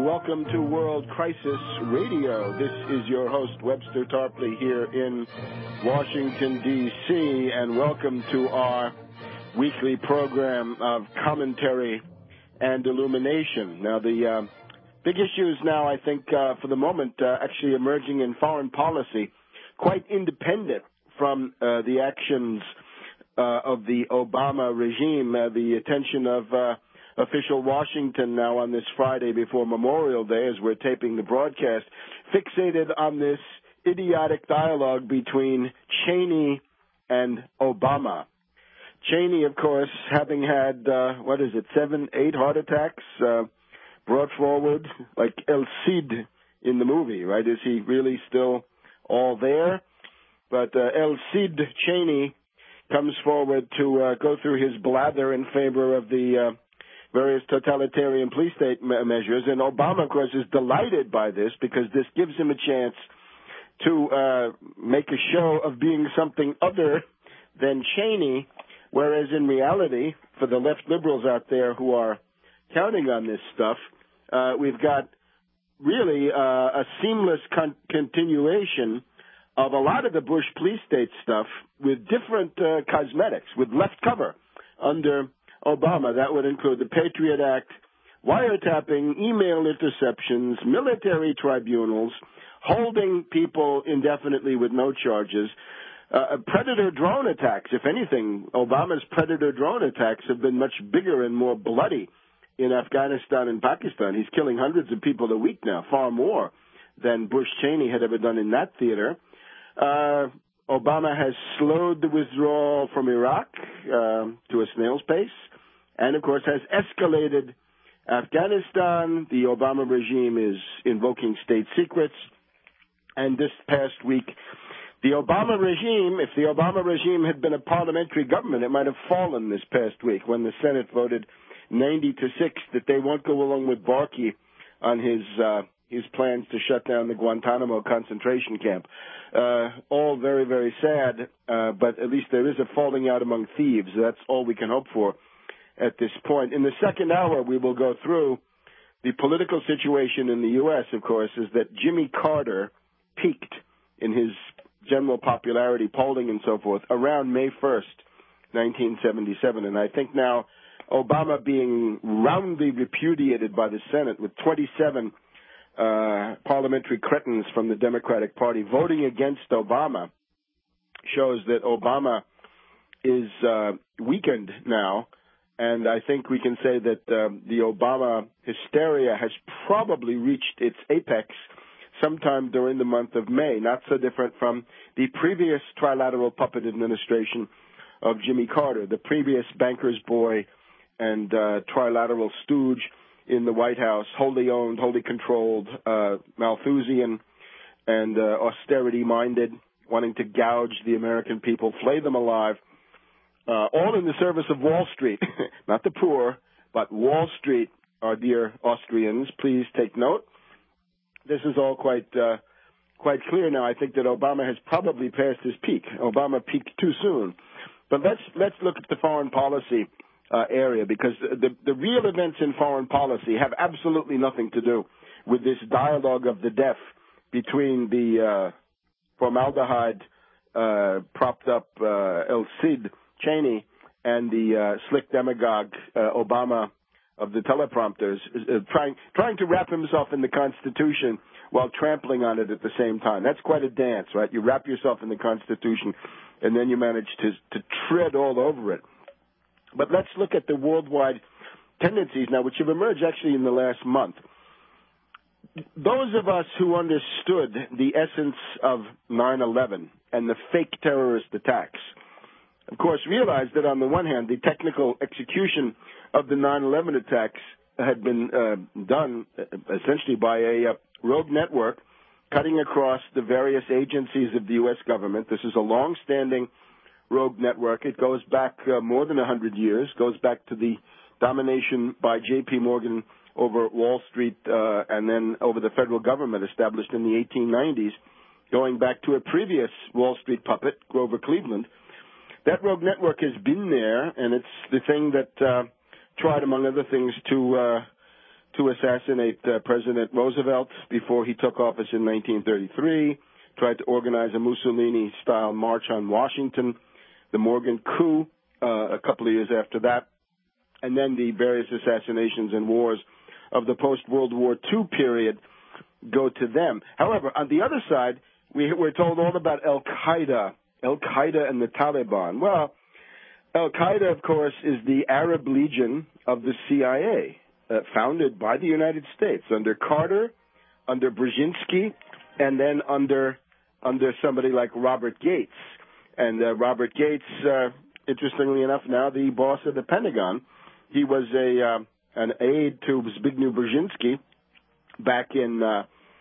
welcome to World Crisis Radio. This is your host, Webster Tarpley, here in Washington, D.C., and welcome to our weekly program of commentary and illumination. Now, the big issues now, I think, for the moment, actually emerging in foreign policy, quite independent from the actions of the Obama regime, the attention of official Washington now on this Friday before Memorial Day, as we're taping the broadcast, fixated on this idiotic dialogue between Cheney and Obama. Cheney, of course, having had, 7, 8 heart attacks, brought forward like El Cid in the movie, right? Is he really still all there? But El Cid Cheney comes forward to go through his blather in favor of the various totalitarian police state measures. And Obama, of course, is delighted by this because this gives him a chance to make a show of being something other than Cheney, whereas in reality, for the left liberals out there who are counting on this stuff, we've got really a seamless continuation of a lot of the Bush police state stuff with different cosmetics, with left cover under Obama. That would include the Patriot Act, wiretapping, email interceptions, military tribunals, holding people indefinitely with no charges, predator drone attacks. If anything, Obama's predator drone attacks have been much bigger and more bloody in Afghanistan and Pakistan. He's killing hundreds of people a week now, far more than Bush Cheney had ever done in that theater. Obama has slowed the withdrawal from Iraq to a snail's pace, and, of course, has escalated Afghanistan. The Obama regime is invoking state secrets. And this past week, the Obama regime, if the Obama regime had been a parliamentary government, it might have fallen this past week when the Senate voted 90-6 that they won't go along with Barkey on his plans to shut down the Guantanamo concentration camp. All very, very sad, but at least there is a falling out among thieves. That's all we can hope for at this point. In the second hour, we will go through the political situation in the U.S., of course, is that Jimmy Carter peaked in his general popularity, polling and so forth, around May 1st, 1977. And I think now Obama being roundly repudiated by the Senate with 27 parliamentary cretins from the Democratic Party voting against Obama shows that Obama is weakened now, and I think we can say that the Obama hysteria has probably reached its apex sometime during the month of May, not so different from the previous trilateral puppet administration of Jimmy Carter, the previous banker's boy and trilateral stooge in the White House, wholly owned, wholly controlled, Malthusian and austerity-minded, wanting to gouge the American people, flay them alive, all in the service of Wall Street, not the poor, but Wall Street, our dear Austrians. Please take note. This is all quite clear now. I think that Obama has probably passed his peak. Obama peaked too soon. But let's look at the foreign policy area, because the real events in foreign policy have absolutely nothing to do with this dialogue of the deaf between the formaldehyde propped up El Cid Cheney and the slick demagogue Obama of the teleprompters, trying to wrap himself in the Constitution while trampling on it at the same time. That's quite a dance, right? You wrap yourself in the Constitution, and then you manage to tread all over it. But let's look at the worldwide tendencies now, which have emerged actually in the last month. Those of us who understood the essence of 9/11 and the fake terrorist attacks, of course, realized that on the one hand, the technical execution of the 9/11 attacks had been done essentially by a rogue network cutting across the various agencies of the U.S. government. This is a long-standing rogue network. It goes back more than 100 years, goes back to the domination by J.P. Morgan over Wall Street and then over the federal government established in the 1890s, going back to a previous Wall Street puppet, Grover Cleveland. That rogue network has been there, and it's the thing that tried, among other things, to to assassinate President Roosevelt before he took office in 1933, tried to organize a Mussolini-style march on Washington, the Morgan coup a couple of years after that, and then the various assassinations and wars of the post-World War II period go to them. However, on the other side, we're told all about Al-Qaeda and the Taliban. Well, Al-Qaeda, of course, is the Arab Legion of the CIA, founded by the United States under Carter, under Brzezinski, and then under somebody like Robert Gates. And Robert Gates, interestingly enough, now the boss of the Pentagon. He was an aide to Zbigniew Brzezinski back in the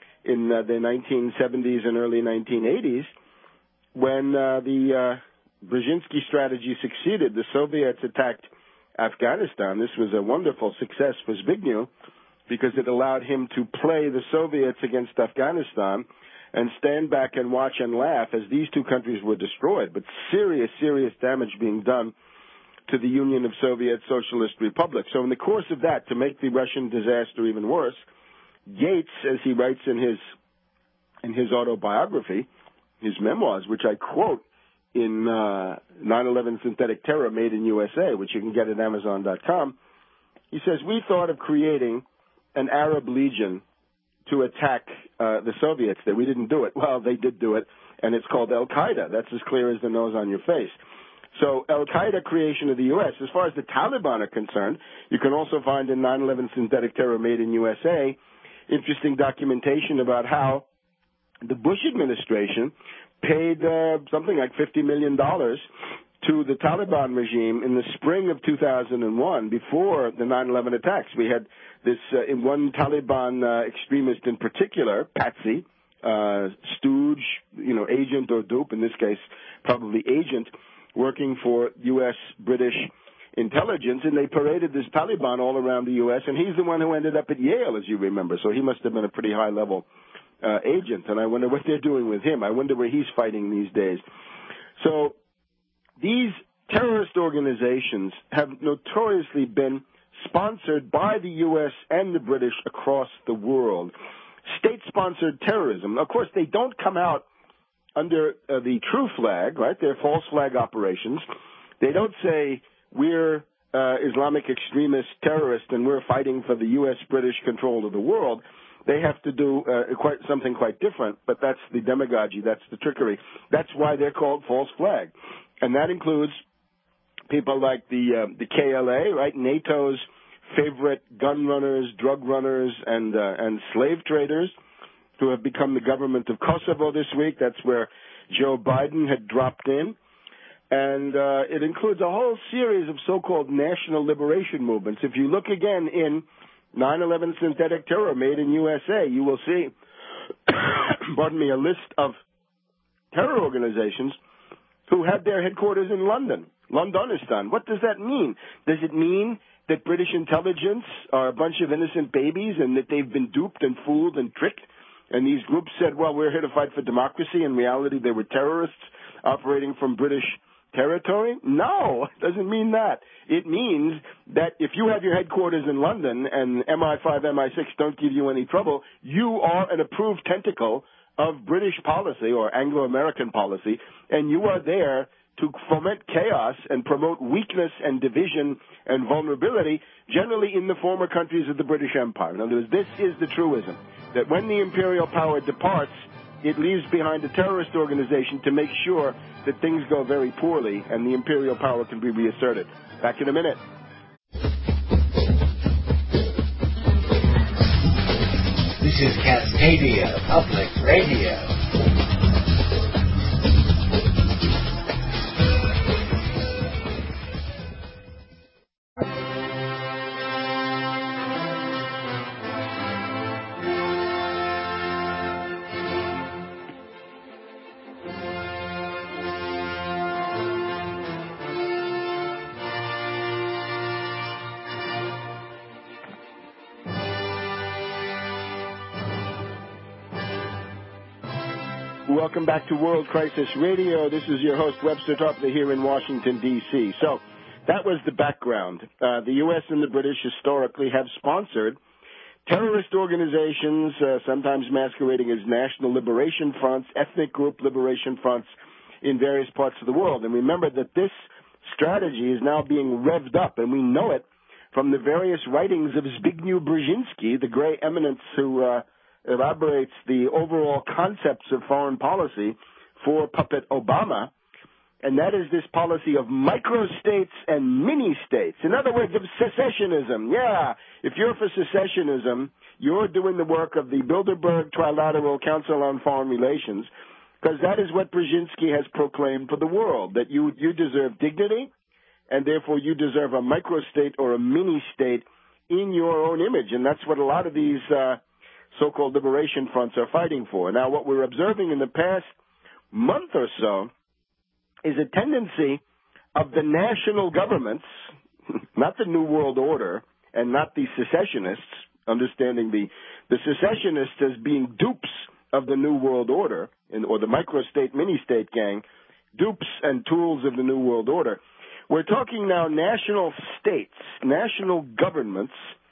1970s and early 1980s when the Brzezinski strategy succeeded. The Soviets attacked Afghanistan. This was a wonderful success for Zbigniew because it allowed him to play the Soviets against Afghanistan and stand back and watch and laugh as these two countries were destroyed, but serious, serious damage being done to the Union of Soviet Socialist Republics. So in the course of that, to make the Russian disaster even worse, Gates, as he writes in his autobiography, his memoirs, which I quote in 9/11 Synthetic Terror Made in USA, which you can get at Amazon.com, he says, we thought of creating an Arab Legion to attack the Soviets. That we didn't do it. Well, they did do it, and it's called Al-Qaeda. That's as clear as the nose on your face. So Al-Qaeda creation of the U.S., as far as the Taliban are concerned, you can also find in 9/11 Synthetic Terror Made in USA interesting documentation about how the Bush administration paid something like $50 million to the Taliban regime in the spring of 2001, before the 9/11 attacks. We had this one Taliban extremist in particular, Patsy, stooge, agent or dupe, in this case probably agent, working for U.S. British intelligence, and they paraded this Taliban all around the U.S., and he's the one who ended up at Yale, as you remember, so he must have been a pretty high-level agent, and I wonder what they're doing with him. I wonder where he's fighting these days. So these terrorist organizations have notoriously been sponsored by the U.S. and the British across the world. State-sponsored terrorism. Of course, they don't come out under the true flag, right? They're false flag operations. They don't say, we're Islamic extremist terrorists and we're fighting for the U.S. British control of the world. They have to do something quite different, but that's the demagogy, that's the trickery. That's why they're called false flag. And that includes people like the KLA, right? NATO's favorite gun runners, drug runners, and slave traders, who have become the government of Kosovo this week. That's where Joe Biden had dropped in. And it includes a whole series of so-called national liberation movements. If you look again in 9/11 Synthetic Terror Made in USA, you will see, pardon me, a list of terror organizations who had their headquarters in London, Londonistan. What does that mean? Does it mean that British intelligence are a bunch of innocent babies and that they've been duped and fooled and tricked? And these groups said, well, we're here to fight for democracy. In reality, they were terrorists operating from British territory? No, it doesn't mean that. It means that if you have your headquarters in London and MI5, MI6 don't give you any trouble, you are an approved tentacle of British policy or Anglo-American policy, and you are there to foment chaos and promote weakness and division and vulnerability, generally in the former countries of the British Empire. In other words, this is the truism, that when the imperial power departs, it leaves behind a terrorist organization to make sure that things go very poorly and the imperial power can be reasserted. Back in a minute. This is Cascadia Public Radio. Welcome back to World Crisis Radio. This is your host, Webster Tarpley, here in Washington, D.C. So that was the background. The U.S. and the British historically have sponsored terrorist organizations, sometimes masquerading as national liberation fronts, ethnic group liberation fronts in various parts of the world. And remember that this strategy is now being revved up, and we know it from the various writings of Zbigniew Brzezinski, the gray eminence who elaborates the overall concepts of foreign policy for puppet Obama, and that is this policy of microstates and mini-states. In other words, of secessionism. Yeah, if you're for secessionism, you're doing the work of the Bilderberg Trilateral Council on Foreign Relations, because that is what Brzezinski has proclaimed for the world, that you deserve dignity, and therefore you deserve a microstate or a mini-state in your own image, and that's what a lot of these so-called liberation fronts are fighting for. Now, what we're observing in the past month or so is a tendency of the national governments, not the New World Order and not the secessionists, understanding the secessionists as being dupes of the New World Order, or the microstate, mini-state gang, dupes and tools of the New World Order. We're talking now national states, national governments,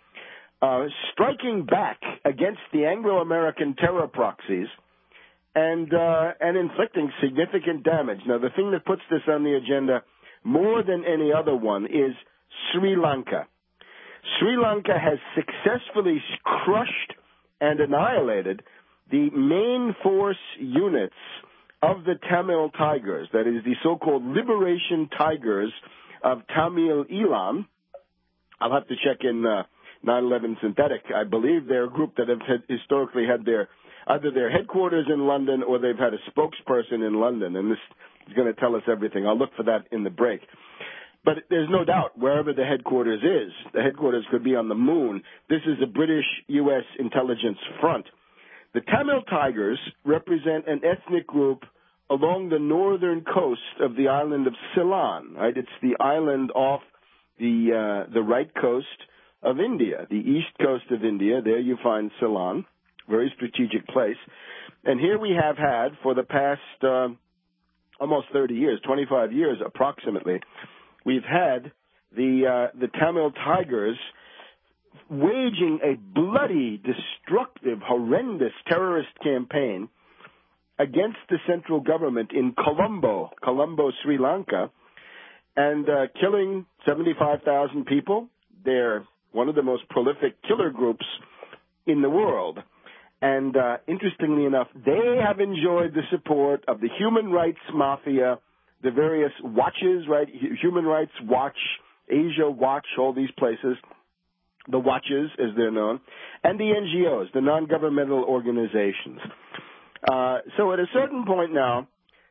striking back against the Anglo-American terror proxies and inflicting significant damage. Now, the thing that puts this on the agenda more than any other one is Sri Lanka. Sri Lanka has successfully crushed and annihilated the main force units of the Tamil Tigers, that is the so-called Liberation Tigers of Tamil Eelam. I'll have to check in 9/11 Synthetic. I believe they're a group that have historically had either their headquarters in London or they've had a spokesperson in London, and this is going to tell us everything. I'll look for that in the break. But there's no doubt, wherever the headquarters is, the headquarters could be on the moon. This is a British-U.S. intelligence front. The Tamil Tigers represent an ethnic group along the northern coast of the island of Ceylon. Right? It's the island off the right coast of India, the east coast of India. There you find Ceylon, very strategic place. And here we have had, for the past almost 30 years, 25 years approximately, we've had the Tamil Tigers waging a bloody, destructive, horrendous terrorist campaign against the central government in Colombo, Sri Lanka, and killing 75,000 people. They're one of the most prolific killer groups in the world. And interestingly enough, they have enjoyed the support of the human rights mafia, the various watches, right? Human Rights Watch, Asia Watch, all these places, the watches as they're known, and the NGOs, the non-governmental organizations. So at a certain point now,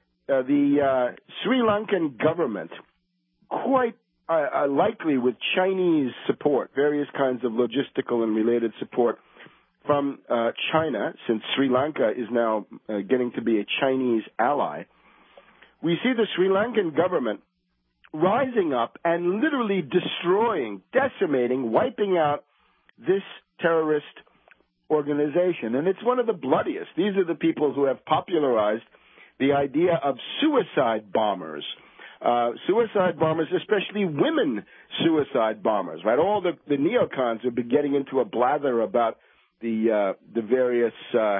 the Sri Lankan government, quite likely with Chinese support, various kinds of logistical and related support from China, since Sri Lanka is now getting to be a Chinese ally, we see the Sri Lankan government rising up and literally destroying, decimating, wiping out this terrorist organization. And it's one of the bloodiest. These are the people who have popularized the idea of suicide bombers. Suicide bombers, especially women suicide bombers, right? All the neocons have been getting into a blather about the various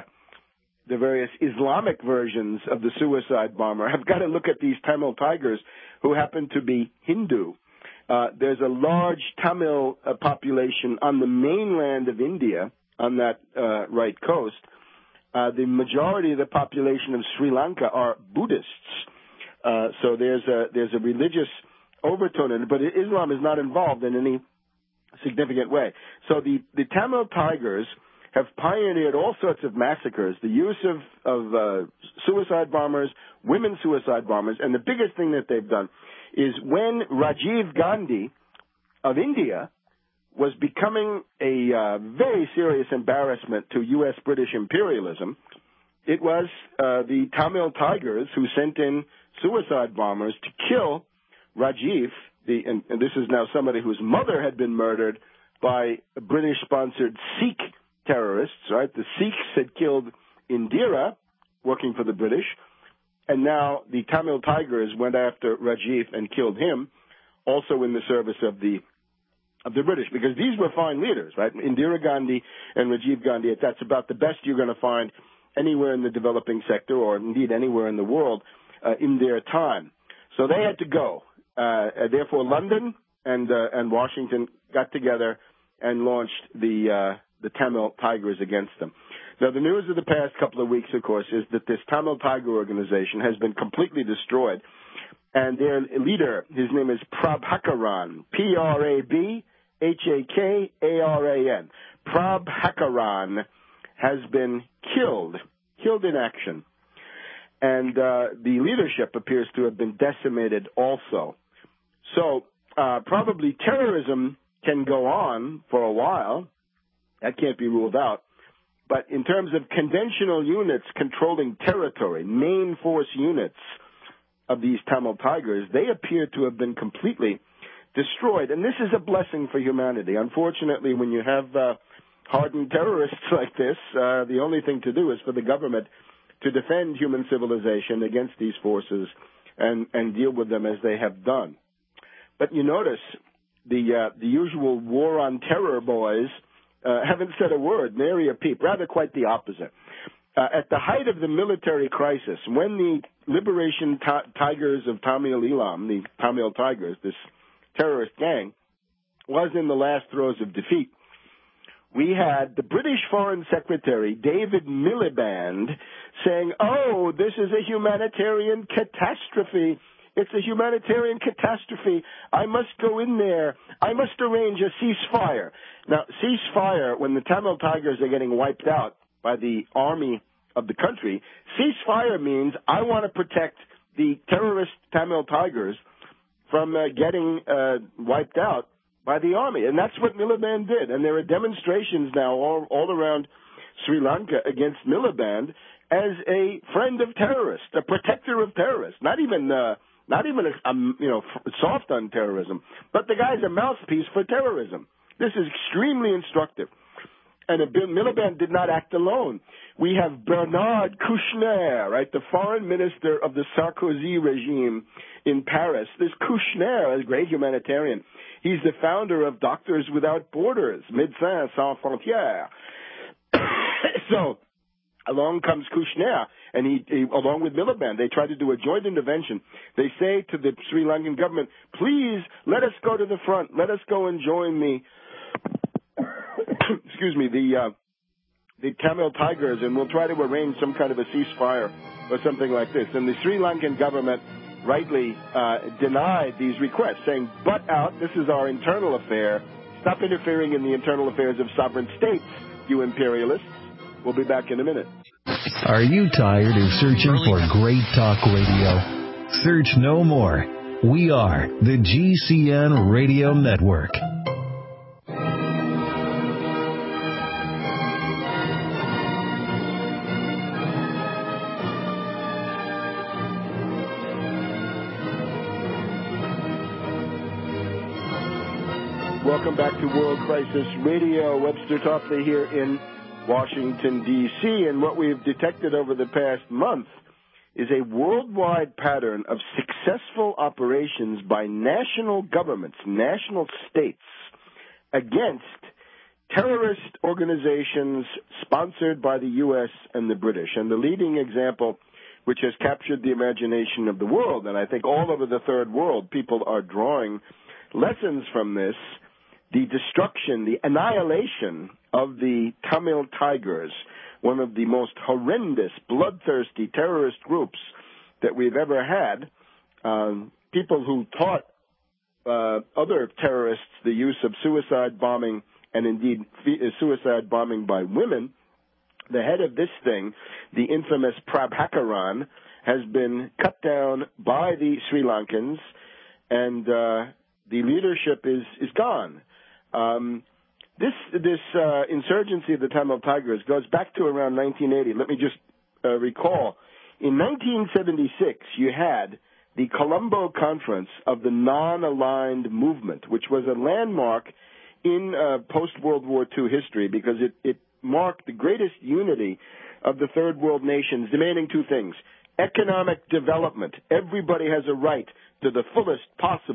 Islamic versions of the suicide bomber. I've got to look at these Tamil Tigers who happen to be Hindu. There's a large Tamil population on the mainland of India, on that right coast. The majority of the population of Sri Lanka are Buddhists. So there's a religious overtone in it, but Islam is not involved in any significant way. So the Tamil Tigers have pioneered all sorts of massacres, the use of suicide bombers, women suicide bombers, and the biggest thing that they've done is when Rajiv Gandhi of India was becoming a very serious embarrassment to U.S.-British imperialism, it was the Tamil Tigers who sent in suicide bombers to kill Rajiv, and this is now somebody whose mother had been murdered by British-sponsored Sikh terrorists, right? The Sikhs had killed Indira, working for the British, and now the Tamil Tigers went after Rajiv and killed him, also in the service of the of the British, because these were fine leaders, right? Indira Gandhi and Rajiv Gandhi, that's about the best you're going to find anywhere in the developing sector, or indeed anywhere in the world, in their time. So they had to go. Therefore, London and Washington got together and launched the Tamil Tigers against them. Now, the news of the past couple of weeks, of course, is that this Tamil Tiger organization has been completely destroyed, and their leader, his name is Prabhakaran, Prabhakaran. Prabhakaran has been killed in action. And the leadership appears to have been decimated also. So probably terrorism can go on for a while. That can't be ruled out. But in terms of conventional units controlling territory, main force units of these Tamil Tigers, they appear to have been completely destroyed. And this is a blessing for humanity. Unfortunately, when you have hardened terrorists like this, the only thing to do is for the government to defend human civilization against these forces and deal with them as they have done. But you notice the usual war on terror boys haven't said a word, nary a peep, rather quite the opposite. At the height of the military crisis, when the Liberation Tigers of Tamil Eelam, the Tamil Tigers, this terrorist gang, was in the last throes of defeat, we had the British Foreign Secretary, David Miliband, saying, oh, this is a humanitarian catastrophe. It's a humanitarian catastrophe. I must go in there. I must arrange a ceasefire. Now, ceasefire, when the Tamil Tigers are getting wiped out by the army of the country, ceasefire means I want to protect the terrorist Tamil Tigers from getting wiped out by the army. And that's what Miliband did. And there are demonstrations now all around Sri Lanka against Miliband as a friend of terrorists, a protector of terrorists, not even soft on terrorism, but the guy's a mouthpiece for terrorism. This is extremely instructive. And Miliband did not act alone. We have Bernard Kouchner, right, the foreign minister of the Sarkozy regime in Paris. This Kouchner, a great humanitarian, he's the founder of Doctors Without Borders, Médecins Sans Frontières. So along comes Kouchner, and he, along with Miliband, they try to do a joint intervention. They say to the Sri Lankan government, please let us go to the front. Let us go and join the Tamil Tigers, and we'll try to arrange some kind of a ceasefire or something like this. And the Sri Lankan government rightly denied these requests, saying, butt out, this is our internal affair. Stop interfering in the internal affairs of sovereign states, you imperialists. We'll be back in a minute. Are you tired of searching for great talk radio? Search no more. We are the GCN Radio Network. Welcome back to World Crisis Radio. Webster Topley here in Washington, D.C., and what we've detected over the past month is a worldwide pattern of successful operations by national governments, national states, against terrorist organizations sponsored by the U.S. and the British. And the leading example, which has captured the imagination of the world, and I think all over the third world people are drawing lessons from this, the destruction, the annihilation of the Tamil Tigers, one of the most horrendous, bloodthirsty terrorist groups that we've ever had, people who taught other terrorists the use of suicide bombing and indeed suicide bombing by women. The head of this thing, the infamous Prabhakaran, has been cut down by the Sri Lankans, and the leadership is gone. This insurgency of the Tamil Tigers goes back to around 1980. Let me just recall. In 1976, you had the Colombo Conference of the Non-Aligned Movement, which was a landmark in post-World War II history because it marked the greatest unity of the third world nations, demanding two things: economic development. Everybody has a right to the fullest possible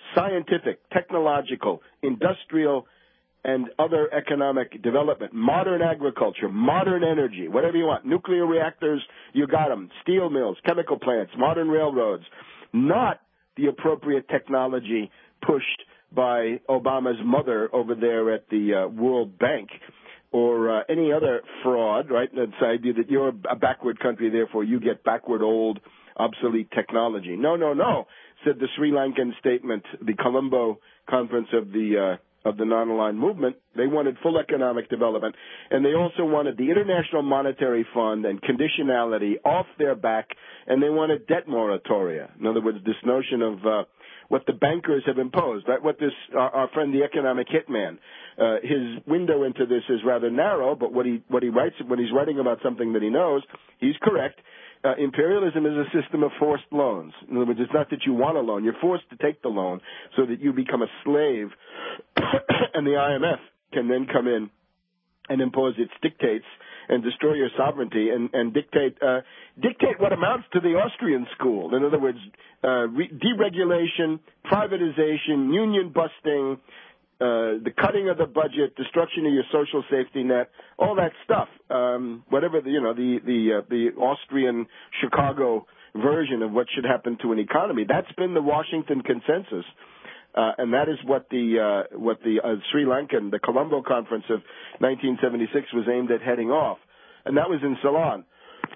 scientific, technological, industrial, and other economic development, modern agriculture, modern energy, whatever you want, nuclear reactors, you got them, steel mills, chemical plants, modern railroads, not the appropriate technology pushed by Obama's mother over there at the World Bank or any other fraud, right? That's the idea that you're a backward country, therefore you get backward, old, obsolete technology. No, no, no, said the Sri Lankan statement, the Colombo conference of the non-aligned movement. They wanted full economic development, and they also wanted the International Monetary Fund and conditionality off their back, and they wanted debt moratoria. In other words, this notion of what the bankers have imposed, right? What this our friend the economic hitman, his window into this is rather narrow, but what he writes when he's writing about something that he knows, he's correct. Imperialism is a system of forced loans. In other words, it's not that you want a loan. You're forced to take the loan so that you become a slave, and the IMF can then come in and impose its dictates and destroy your sovereignty and dictate what amounts to the Austrian school. In other words, deregulation, privatization, union busting, the cutting of the budget, destruction of your social safety net, all that stuff. Whatever the Austrian Chicago version of what should happen to an economy. That's been the Washington consensus, and that is what the Sri Lankan, the Colombo Conference of 1976 was aimed at heading off, and that was in Ceylon.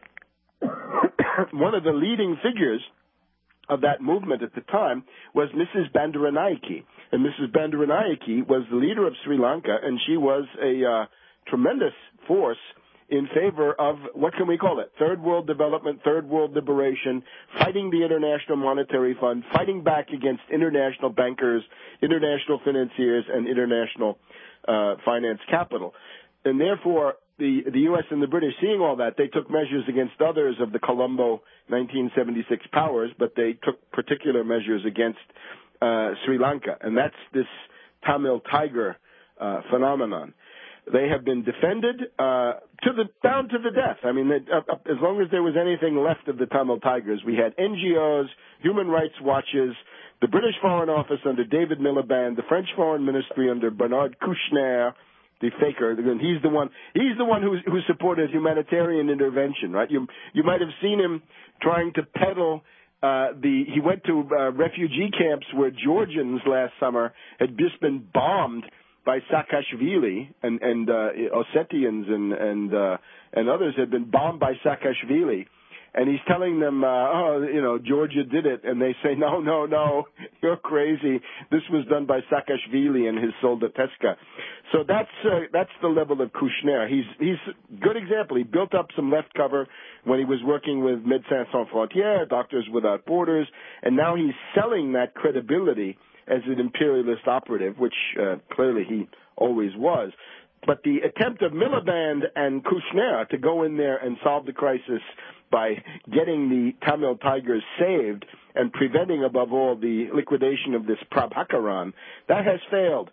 One of the leading figures of that movement at the time was Mrs. Bandaranaike. And Mrs. Bandaranaike was the leader of Sri Lanka, and she was a tremendous force in favor of, what can we call it, third world development, third world liberation, fighting the International Monetary Fund, fighting back against international bankers, international financiers, and international finance capital. And therefore, the U.S. and the British, seeing all that, they took measures against others of the Colombo 1976 powers, but they took particular measures against Sri Lanka, and that's this Tamil Tiger phenomenon. They have been defended down to the death. I mean, as long as there was anything left of the Tamil Tigers, we had NGOs, human rights watches, the British Foreign Office under David Miliband, the French Foreign Ministry under Bernard Kouchner, the faker. He's the one who supported humanitarian intervention, right? You might have seen him trying to peddle. He went to refugee camps where Georgians last summer had just been bombed by Saakashvili, and Ossetians and others had been bombed by Saakashvili. And he's telling them, Georgia did it. And they say, no, you're crazy. This was done by Saakashvili and his Soldateska. So that's the level of Kouchner. He's a good example. He built up some left cover when he was working with Médecins Sans Frontières, Doctors Without Borders, and now he's selling that credibility as an imperialist operative, which clearly he always was. But the attempt of Miliband and Kouchner to go in there and solve the crisis by getting the Tamil Tigers saved and preventing, above all, the liquidation of this Prabhakaran, that has failed.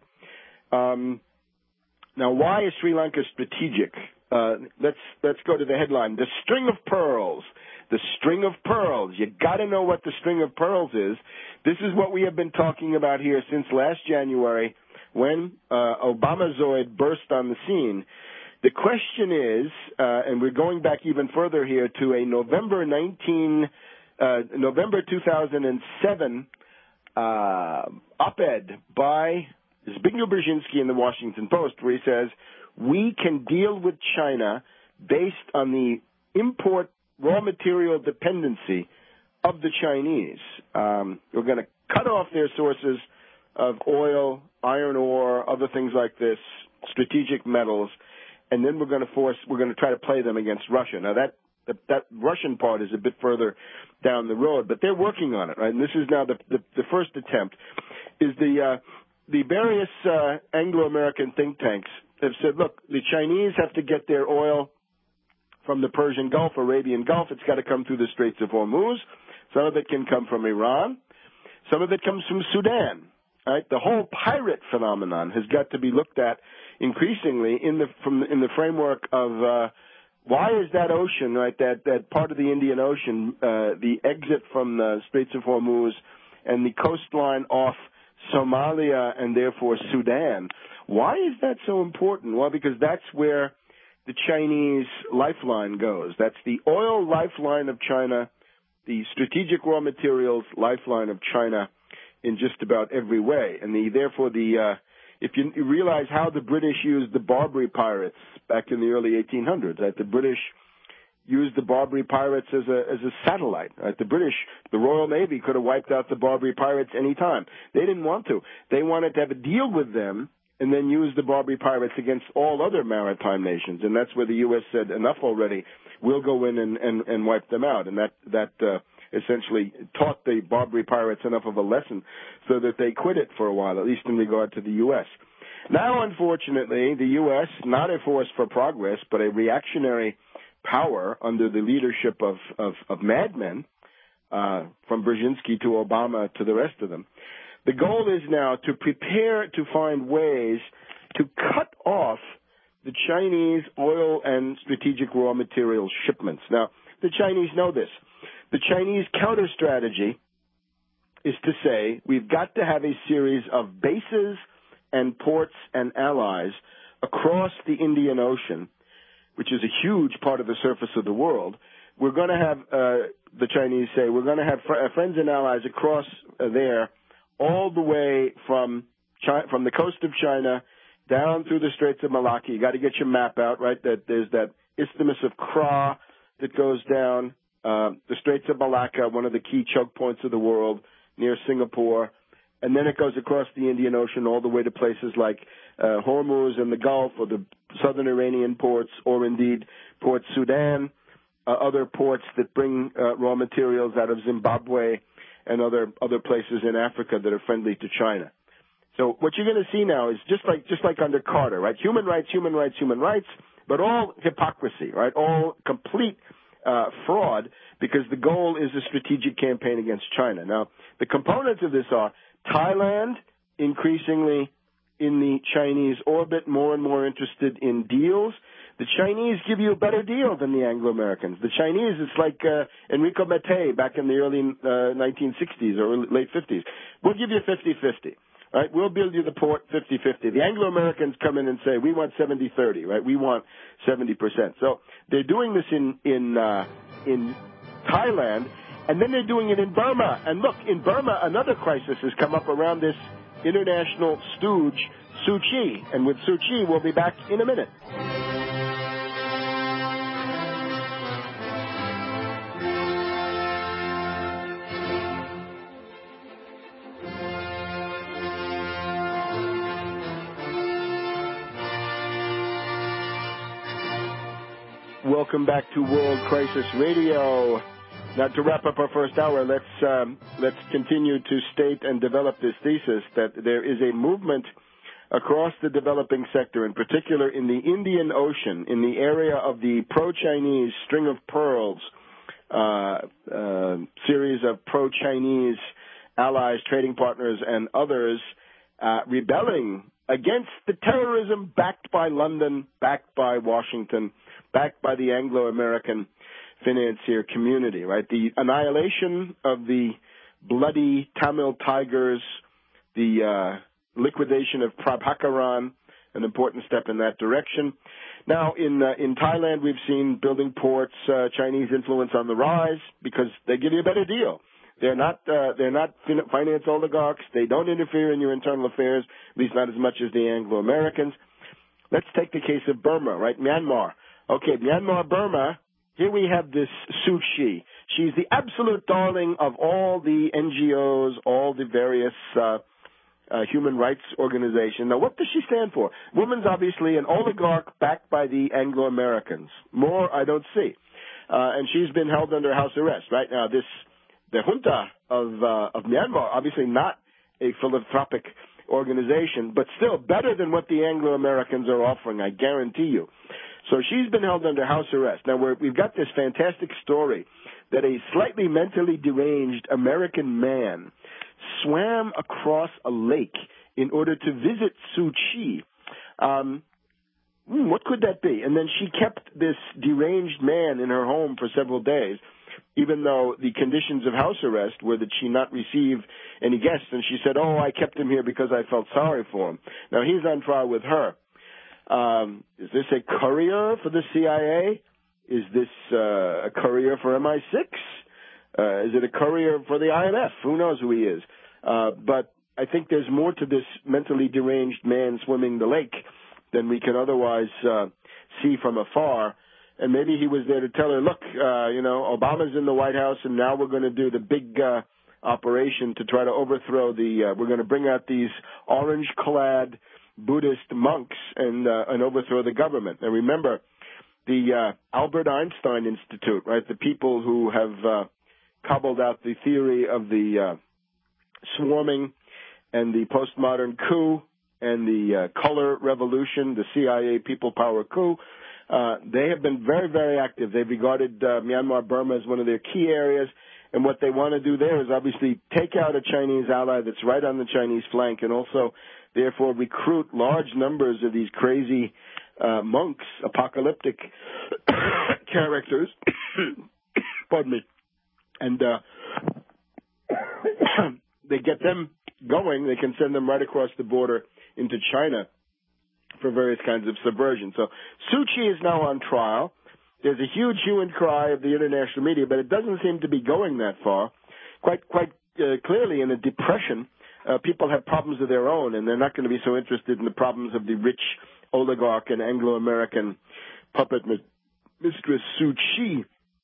Now, why is Sri Lanka strategic? Let's go to the headline. The string of pearls. The string of pearls. You got to know what the string of pearls is. This is what we have been talking about here since last January when Obamazoid burst on the scene. The question is, and we're going back even further here to a November 2007 op-ed by Zbigniew Brzezinski in the Washington Post, where he says, we can deal with China based on the import raw material dependency of the Chinese. We're going to cut off their sources of oil, iron ore, other things like this, strategic metals, and then we're going to try to play them against Russia. Now that Russian part is a bit further down the road, but they're working on it, right? And this is now the first attempt. Is the various Anglo-American think tanks have said, look, the Chinese have to get their oil from the Persian Gulf, Arabian Gulf. It's got to come through the Straits of Hormuz. Some of it can come from Iran. Some of it comes from Sudan. Right? The whole pirate phenomenon has got to be looked at increasingly in the framework of why is that ocean, right? That part of the Indian Ocean, the exit from the Straits of Hormuz and the coastline off Somalia, and therefore Sudan. Why is that so important? Well, because that's where the Chinese lifeline goes. That's the oil lifeline of China, the strategic raw materials lifeline of China in just about every way. And if you realize how the British used the Barbary pirates back in the early 1800s, right? The British used the Barbary pirates as a satellite. Right? The Royal Navy could have wiped out the Barbary pirates any time. They didn't want to. They wanted to have a deal with them and then use the Barbary pirates against all other maritime nations. And that's where the U.S. said, enough already. We'll go in and wipe them out. And that essentially taught the Barbary pirates enough of a lesson so that they quit it for a while, at least in regard to the U.S. Now, unfortunately, the U.S., not a force for progress, but a reactionary power under the leadership of madmen, from Brzezinski to Obama to the rest of them. The goal is now to prepare to find ways to cut off the Chinese oil and strategic raw materials shipments. Now, the Chinese know this. The Chinese counter strategy is to say we've got to have a series of bases and ports and allies across the Indian Ocean, which is a huge part of the surface of the world. We're going to have, the Chinese say, we're going to have friends and allies across there all the way from the coast of China down through the Straits of Malacca. You got to get your map out, right? There's that Isthmus of Kra that goes down, the Straits of Malacca, one of the key choke points of the world near Singapore. And then it goes across the Indian Ocean all the way to places like Hormuz and the Gulf, or the southern Iranian ports, or indeed Port Sudan, other ports that bring raw materials out of Zimbabwe and other places in Africa that are friendly to China. So what you're going to see now is just like under Carter, right? Human rights, human rights, human rights, but all hypocrisy, right? All complete fraud, because the goal is a strategic campaign against China. Now, the components of this are Thailand, increasingly in the Chinese orbit, more and more interested in deals. The Chinese give you a better deal than the Anglo-Americans. The Chinese, it's like Enrico Mattei back in the early 1960s or late 50s. We'll give you 50-50. Right? We'll build you the port 50-50. The Anglo-Americans come in and say, we want 70-30, right? We want 70%. So they're doing this in Thailand, and then they're doing it in Burma. And look, in Burma, another crisis has come up around this international stooge, Suu Kyi. And with Suu Kyi, we'll be back in a minute. Welcome back to World Crisis Radio. Now, to wrap up our first hour, let's continue to state and develop this thesis that there is a movement across the developing sector, in particular in the Indian Ocean, in the area of the pro-Chinese string of pearls, series of pro-Chinese allies, trading partners, and others rebelling against the terrorism backed by London, backed by Washington, backed by the Anglo-American financier community, right? The annihilation of the bloody Tamil Tigers, the liquidation of Prabhakaran, an important step in that direction. Now, in Thailand, we've seen building ports, Chinese influence on the rise, because they give you a better deal. They're not finance oligarchs. They don't interfere in your internal affairs, at least not as much as the Anglo-Americans. Let's take the case of Burma, right? Myanmar. Okay, Myanmar, Burma, here we have this Suu Kyi. She's the absolute darling of all the NGOs, all the various human rights organizations. Now, what does she stand for? Woman's obviously an oligarch backed by the Anglo-Americans. More I don't see. And she's been held under house arrest. Right now, the junta of Myanmar, obviously not a philanthropic organization, but still better than what the Anglo-Americans are offering, I guarantee you. So she's been held under house arrest. Now, we've got this fantastic story that a slightly mentally deranged American man swam across a lake in order to visit Suu Kyi. What could that be? And then she kept this deranged man in her home for several days. even though the conditions of house arrest were that she not receive any guests. And she said, I kept him here because I felt sorry for him. Now, he's on trial with her. Is this a courier for the CIA? Is this a courier for MI6? Is it a courier for the IMF? Who knows who he is? But I think there's more to this mentally deranged man swimming the lake than we can otherwise see from afar. And maybe he was there to tell her, look, Obama's in the White House, and now we're going to do the big operation to try to overthrow we're going to bring out these orange-clad Buddhist monks and overthrow the government. And remember, the Albert Einstein Institute, right, the people who have cobbled out the theory of the swarming and the postmodern coup and the color revolution, the CIA people power coup, they have been very, very active. They've regarded Myanmar, Burma as one of their key areas, and what they want to do there is obviously take out a Chinese ally that's right on the Chinese flank and also, therefore, recruit large numbers of these crazy monks, apocalyptic characters, pardon me, and they get them going. They can send them right across the border into China for various kinds of subversion. So Suu Kyi is now on trial. There's a huge hue and cry of the international media, but it doesn't seem to be going that far. Quite clearly, in a depression, people have problems of their own, and they're not going to be so interested in the problems of the rich oligarch and Anglo-American puppet mistress Suu Kyi.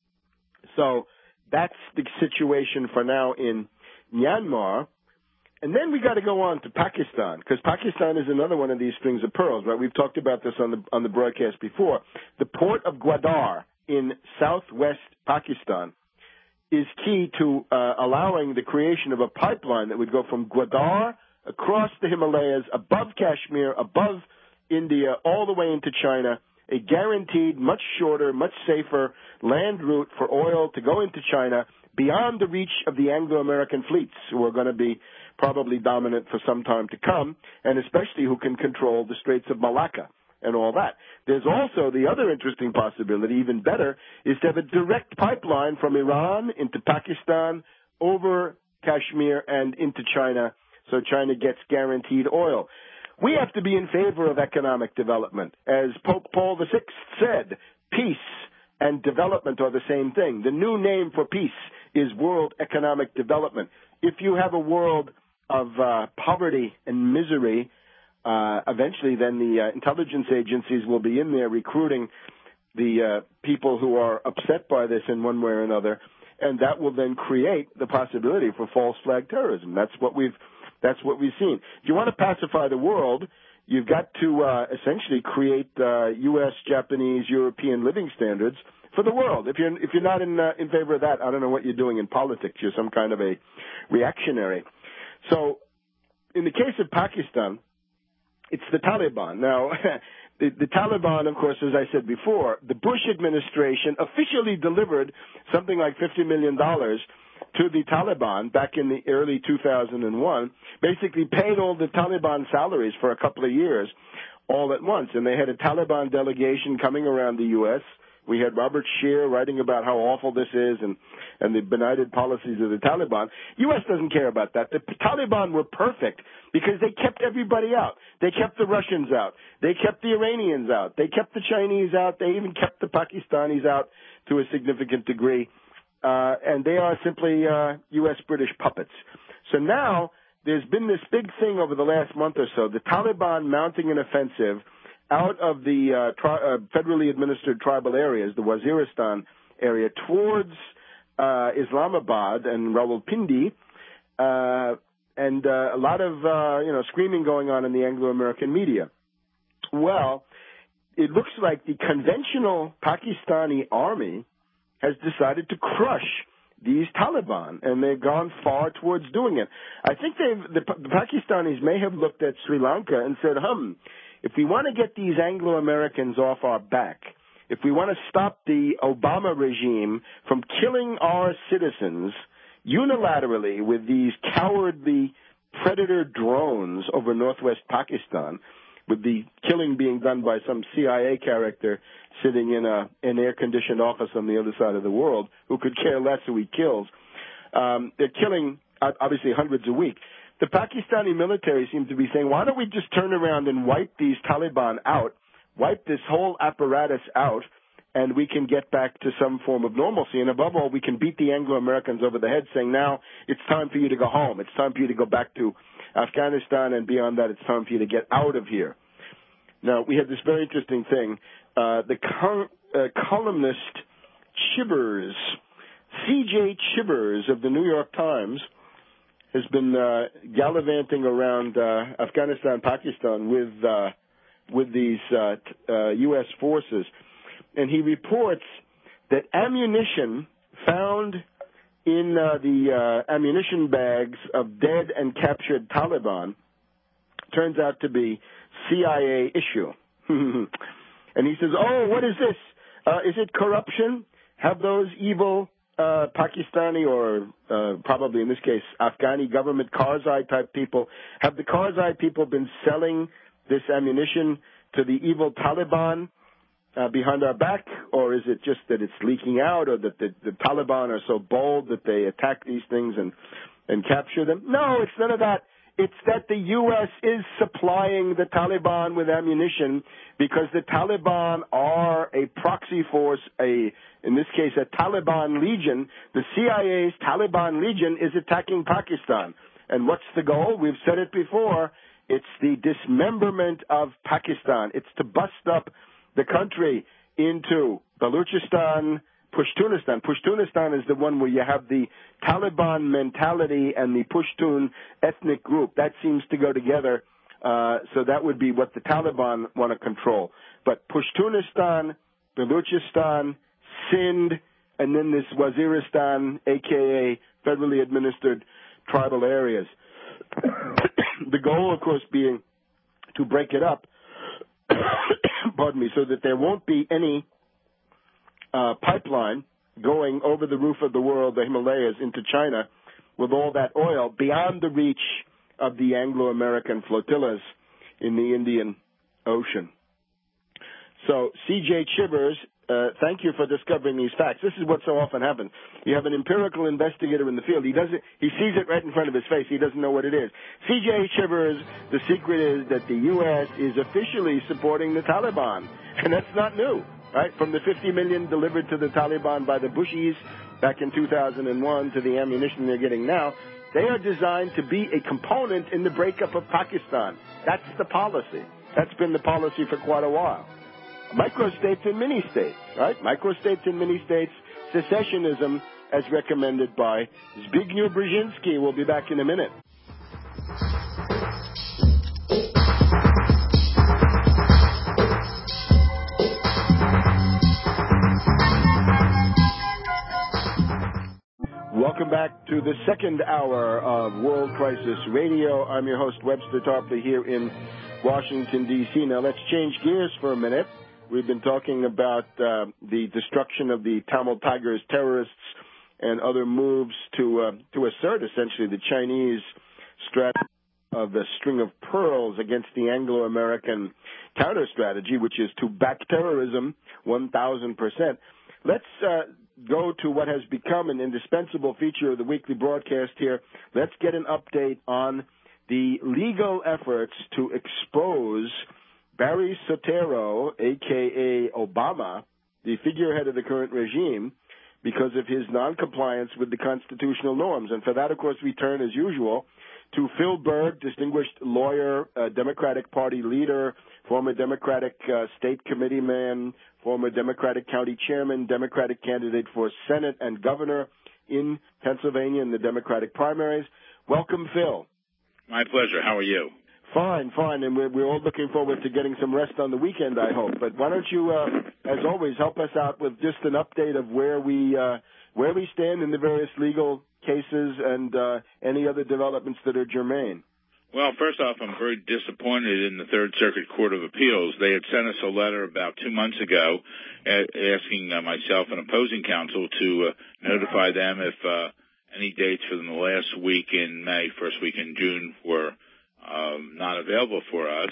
So that's the situation for now in Myanmar. And then we got to go on to Pakistan, because Pakistan is another one of these strings of pearls, right? We've talked about this on the broadcast before. The port of Gwadar in southwest Pakistan is key to allowing the creation of a pipeline that would go from Gwadar across the Himalayas, above Kashmir, above India, all the way into China, a guaranteed, much shorter, much safer land route for oil to go into China beyond the reach of the Anglo-American fleets, who are going to be probably dominant for some time to come, and especially who can control the Straits of Malacca and all that. There's also the other interesting possibility, even better, is to have a direct pipeline from Iran into Pakistan, over Kashmir, and into China, so China gets guaranteed oil. We have to be in favor of economic development. As Pope Paul VI said, peace and development are the same thing. The new name for peace is World Economic Development. If you have a world of poverty and misery, eventually then the intelligence agencies will be in there recruiting the people who are upset by this in one way or another, and that will then create the possibility for false flag terrorism. That's what we've seen. If you want to pacify the world, you've got to essentially create U.S., Japanese, European living standards for the world. If you're not in favor of that, I don't know what you're doing in politics. You're some kind of a reactionary. So, in the case of Pakistan, it's the Taliban. Now, the Taliban, of course, as I said before, the Bush administration officially delivered something like $50 million to the Taliban back in the early 2001, basically paid all the Taliban salaries for a couple of years all at once. And they had a Taliban delegation coming around the U.S. We had Robert Scheer writing about how awful this is and the benighted policies of the Taliban. U.S. doesn't care about that. The Taliban were perfect because they kept everybody out. They kept the Russians out. They kept the Iranians out. They kept the Chinese out. They even kept the Pakistanis out to a significant degree. And they are simply U.S.-British puppets. So now there's been this big thing over the last month or so, the Taliban mounting an offensive out of the federally administered tribal areas, the Waziristan area, towards Islamabad and Rawalpindi, and a lot of screaming going on in the Anglo-American media. Well, it looks like the conventional Pakistani army has decided to crush these Taliban, and they've gone far towards doing it. I think the Pakistanis may have looked at Sri Lanka and said, if we want to get these Anglo-Americans off our back, if we want to stop the Obama regime from killing our citizens unilaterally with these cowardly predator drones over northwest Pakistan, with the killing being done by some CIA character sitting in an air-conditioned office on the other side of the world who could care less who he kills. They're killing, obviously, hundreds a week. The Pakistani military seems to be saying, why don't we just turn around and wipe these Taliban out, wipe this whole apparatus out, and we can get back to some form of normalcy. And above all, we can beat the Anglo-Americans over the head, saying, now it's time for you to go home. It's time for you to go back to Afghanistan, and beyond that, it's time for you to get out of here. Now, we had this very interesting thing. The columnist Chivers, C.J. Chivers of the New York Times, has been gallivanting around Afghanistan, Pakistan with these U.S. forces. And he reports that ammunition found in the ammunition bags of dead and captured Taliban turns out to be CIA issue. And he says, oh, what is this? Is it corruption? Have those evil Pakistani or probably in this case Afghani government Karzai-type people, have the Karzai people been selling this ammunition to the evil Taliban behind our back, or is it just that it's leaking out, or that the Taliban are so bold that they attack these things and capture them? No, it's none of that. It's that the U.S. is supplying the Taliban with ammunition because the Taliban are a proxy force, in this case, a Taliban legion. The CIA's Taliban legion is attacking Pakistan. And what's the goal? We've said it before. It's the dismemberment of Pakistan. It's to bust up the country into Baluchistan, Pashtunistan. Pashtunistan is the one where you have the Taliban mentality and the Pashtun ethnic group. That seems to go together. So that would be what the Taliban want to control. But Pashtunistan, Baluchistan, Sindh, and then this Waziristan, a.k.a. federally administered tribal areas. The goal, of course, being to break it up, pardon me, so that there won't be any pipeline going over the roof of the world, the Himalayas, into China with all that oil beyond the reach of the Anglo-American flotillas in the Indian Ocean. So, C.J. Chivers, thank you for discovering these facts. This is what so often happens. You have an empirical investigator in the field. He sees it right in front of his face. He doesn't know what it is. C.J. Chivers, the secret is that the U.S. is officially supporting the Taliban, and that's not new. Right, from the $50 million delivered to the Taliban by the Bushis back in 2001 to the ammunition they're getting now, they are designed to be a component in the breakup of Pakistan. That's the policy. That's been the policy for quite a while. Microstates and mini-states, right? Microstates and mini-states, secessionism as recommended by Zbigniew Brzezinski. We'll be back in a minute. Welcome back to the second hour of World Crisis Radio. I'm your host, Webster Tarpley, here in Washington, D.C. Now, let's change gears for a minute. We've been talking about the destruction of the Tamil Tigers terrorists and other moves to assert, essentially, the Chinese strategy of a string of pearls against the Anglo-American counter strategy, which is to back terrorism 1,000%. Let's go to what has become an indispensable feature of the weekly broadcast here. Let's get an update on the legal efforts to expose Barry Soetoro, a.k.a. Obama, the figurehead of the current regime, because of his noncompliance with the constitutional norms. And for that, of course, we turn, as usual, to Phil Berg, distinguished lawyer, Democratic Party leader, former Democratic state committeeman, former Democratic county chairman, Democratic candidate for Senate and governor in Pennsylvania in the Democratic primaries. Welcome, Phil. My pleasure. How are you? Fine. And we're all looking forward to getting some rest on the weekend, I hope. But why don't you, as always, help us out with just an update of where we stand in the various legal cases and any other developments that are germane. Well, first off, I'm very disappointed in the Third Circuit Court of Appeals. They had sent us a letter about 2 months ago asking myself and opposing counsel to notify them if any dates for the last week in May, first week in June were not available for us.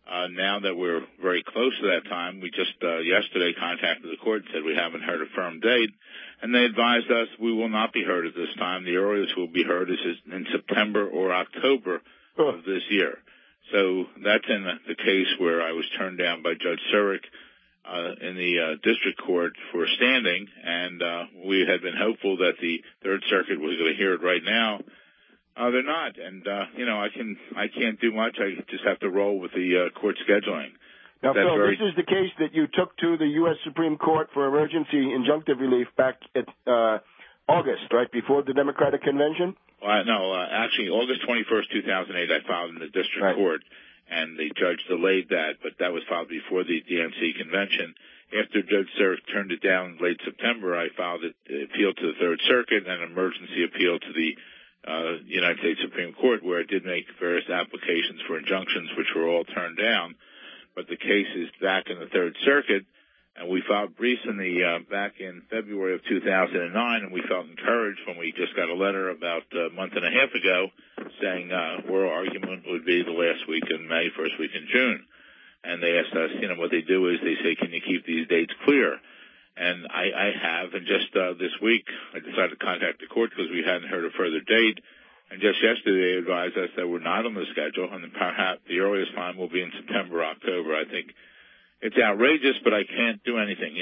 Now that we're very close to that time, we just yesterday contacted the court and said we haven't heard a firm date, and they advised us we will not be heard at this time. The earliest we'll be heard is in September or October of this year. So that's in the case where I was turned down by Judge Surik in the district court for standing, and we had been hopeful that the Third Circuit was going to hear it right now. They're not, and I can't do much. I just have to roll with the court scheduling. Now, Phil, this is the case that you took to the U.S. Supreme Court for emergency injunctive relief back at August, right before the Democratic Convention. Actually, August 21st, 2008, I filed in the district court, and the judge delayed that, but that was filed before the DNC convention. After Judge Surik turned it down in late September, I filed an appeal to the Third Circuit and an emergency appeal to the United States Supreme Court, where I did make various applications for injunctions, which were all turned down. But the case is back in the Third Circuit, and we filed briefs back in February of 2009, and we felt encouraged when we just got a letter about a month and a half ago saying oral argument would be the last week in May, first week in June. And they asked us, what they do is they say, can you keep these dates clear? And I have, and just this week I decided to contact the court because we hadn't heard a further date. And just yesterday they advised us that we're not on the schedule, and perhaps the earliest time will be in September or October. I think it's outrageous, but I can't do anything.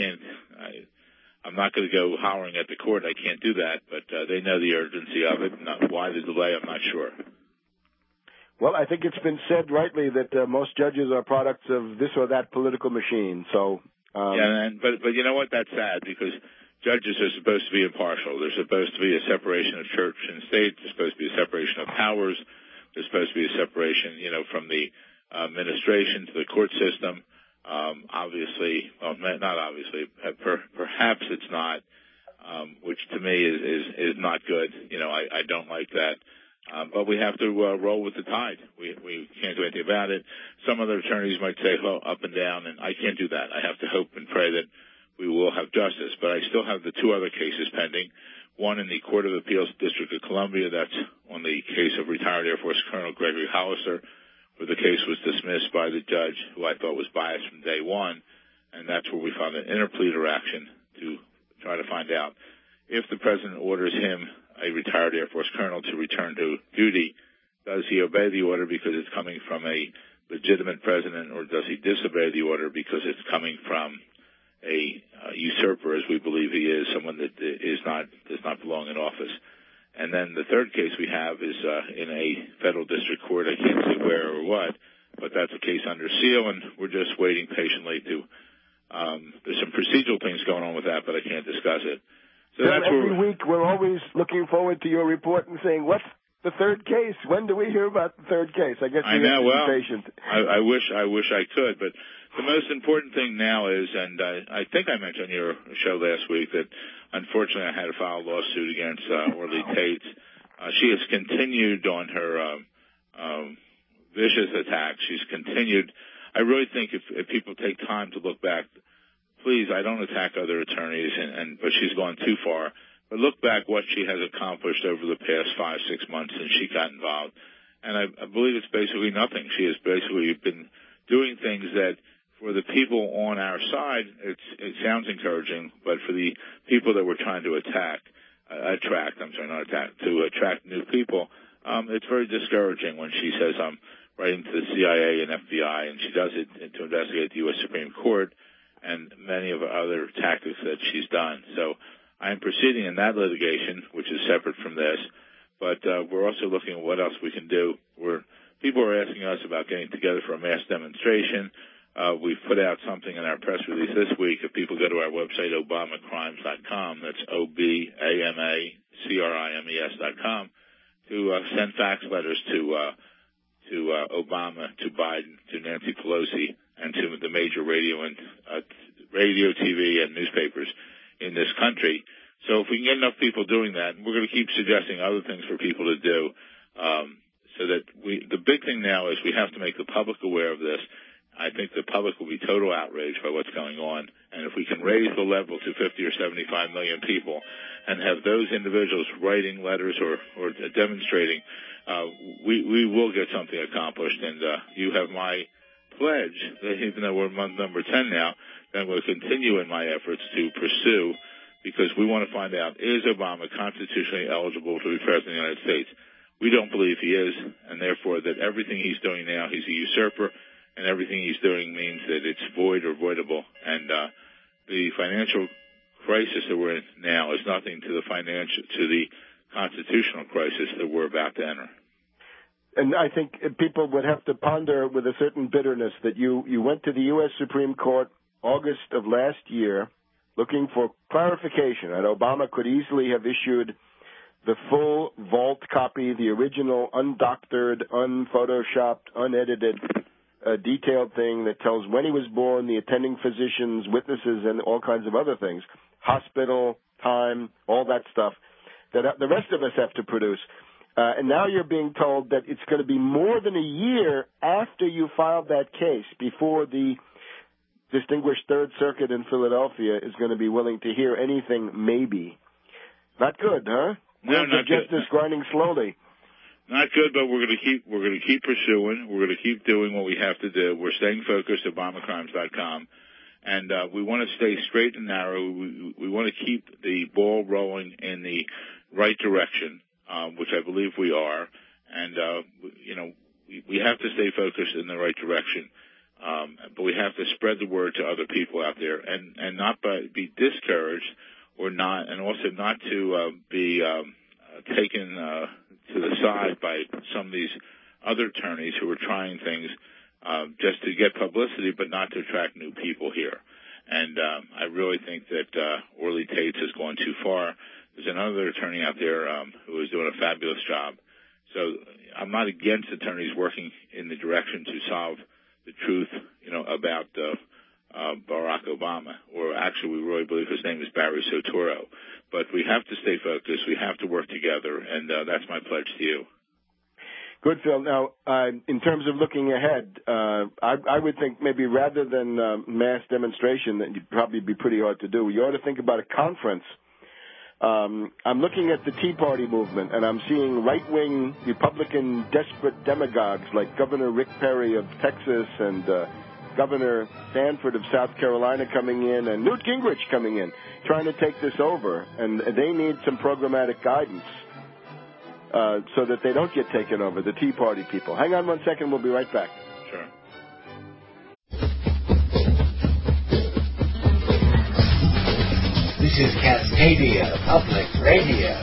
I'm not going to go hollering at the court. I can't do that, but they know the urgency of it. Why the delay, I'm not sure. Well, I think it's been said rightly that most judges are products of this or that political machine. So, but you know what? That's sad because judges are supposed to be impartial. There's supposed to be a separation of church and state. There's supposed to be a separation of powers. There's supposed to be a separation, from the administration to the court system. Perhaps it's not, which to me is not good. I don't like that. But we have to roll with the tide. We can't do anything about it. Some other attorneys might say, up and down, and I can't do that. I have to hope and pray that we will have justice. But I still have the two other cases pending. One in the Court of Appeals District of Columbia. That's on the case of retired Air Force Colonel Gregory Hollister, where the case was dismissed by the judge, who I thought was biased from day one. And that's where we found an interpleader action to try to find out if the president orders him, a retired Air Force colonel, to return to duty, does he obey the order because it's coming from a legitimate president, or does he disobey the order because it's coming from a usurper, as we believe he is, someone that does not belong in office? And then the third case we have is in a federal district court. I can't say where or what, but that's a case under seal, and we're just waiting patiently to there's some procedural things going on with that, but I can't discuss it. So that's every week we're always looking forward to your report and saying, what's the third case? When do we hear about the third case? I guess you're impatient. I wish I could, but the most important thing now is, and I think I mentioned on your show last week that unfortunately I had to file a lawsuit against Orly Tates. She has continued on her vicious attacks. She's continued. I really think if people take time to look back, please, I don't attack other attorneys, but she's gone too far. But look back what she has accomplished over the past 5-6 months since she got involved. And I believe it's basically nothing. She has basically been doing things that, for the people on our side, it sounds encouraging, but for the people that we're trying to attract new people, it's very discouraging when she says, I'm writing to the CIA and FBI, and she does it to investigate the U.S. Supreme Court and many of the other tactics that she's done. So I'm proceeding in that litigation, which is separate from this, but we're also looking at what else we can do. People are asking us about getting together for a mass demonstration. We've put out something in our press release this week. If people go to our website, obamacrimes.com, that's OBAMACRIMES.com, to send fax letters to Obama, to Biden, to Nancy Pelosi, and to the major radio, TV, and newspapers in this country. So if we can get enough people doing that, we're going to keep suggesting other things for people to do. So that the big thing now is we have to make the public aware of this. I think the public will be total outraged by what's going on. And if we can raise the level to 50 or 75 million people and have those individuals writing letters or demonstrating, we will get something accomplished. And you have my pledge that even though we're month number 10 now, that I'm going to continue in my efforts to pursue, because we want to find out, is Obama constitutionally eligible to be president of the United States? We don't believe he is, and therefore that everything he's doing now, he's a usurper, and everything he's doing means that it's void or voidable. And the financial crisis that we're in now is nothing to the constitutional crisis that we're about to enter. And I think people would have to ponder with a certain bitterness that you went to the U.S. Supreme Court August of last year looking for clarification, and Obama could easily have issued the full vault copy, the original undoctored, unphotoshopped, unedited, detailed thing that tells when he was born, the attending physicians, witnesses, and all kinds of other things, hospital, time, all that stuff that the rest of us have to produce. And now you're being told that it's going to be more than a year after you filed that case before the distinguished Third Circuit in Philadelphia is going to be willing to hear anything maybe. Not good, huh? No, not good. Justice grinding slowly. Not good, but we're going to keep pursuing. We're going to keep doing what we have to do. We're staying focused at ObamaCrimes.com, and we want to stay straight and narrow. We want to keep the ball rolling in the right direction, which I believe we are. And we have to stay focused in the right direction, but we have to spread the word to other people out there, and not be discouraged or not, and also not to be taken to the side by some of these other attorneys who are trying things just to get publicity, but not to attract new people here. And I really think that Orly Tates has gone too far. There's another attorney out there who is doing a fabulous job. So I'm not against attorneys working in the direction to solve the truth, about Barack Obama, or actually we really believe his name is Barry Soetoro. But we have to stay focused. We have to work together, and that's my pledge to you. Good, Phil. Now, in terms of looking ahead, I would think maybe rather than mass demonstration, that would probably be pretty hard to do. You ought to think about a conference. I'm looking at the Tea Party movement, and I'm seeing right-wing Republican desperate demagogues like Governor Rick Perry of Texas and Governor Sanford of South Carolina coming in, and Newt Gingrich coming in, trying to take this over. And they need some programmatic guidance so that they don't get taken over, the Tea Party people. Hang on one second. We'll be right back. Sure. This is Cascadia Public Radio.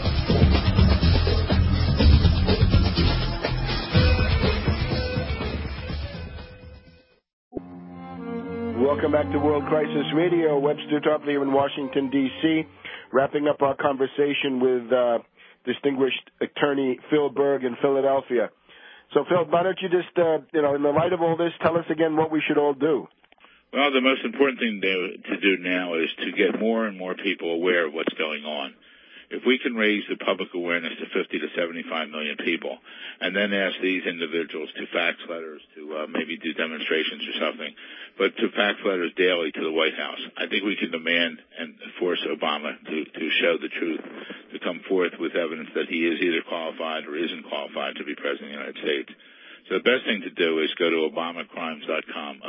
Welcome back to World Crisis Radio. Webster Tarpley here in Washington, D.C., wrapping up our conversation with distinguished attorney Phil Berg in Philadelphia. So, Phil, why don't you just, in the light of all this, tell us again what we should all do? Well, the most important thing to do now is to get more and more people aware of what's going on. If we can raise the public awareness to 50 to 75 million people, and then ask these individuals to fax letters, to maybe do demonstrations or something, but to fax letters daily to the White House, I think we can demand and force Obama to show the truth, to come forth with evidence that he is either qualified or isn't qualified to be president of the United States. So the best thing to do is go to ObamaCrimes.com,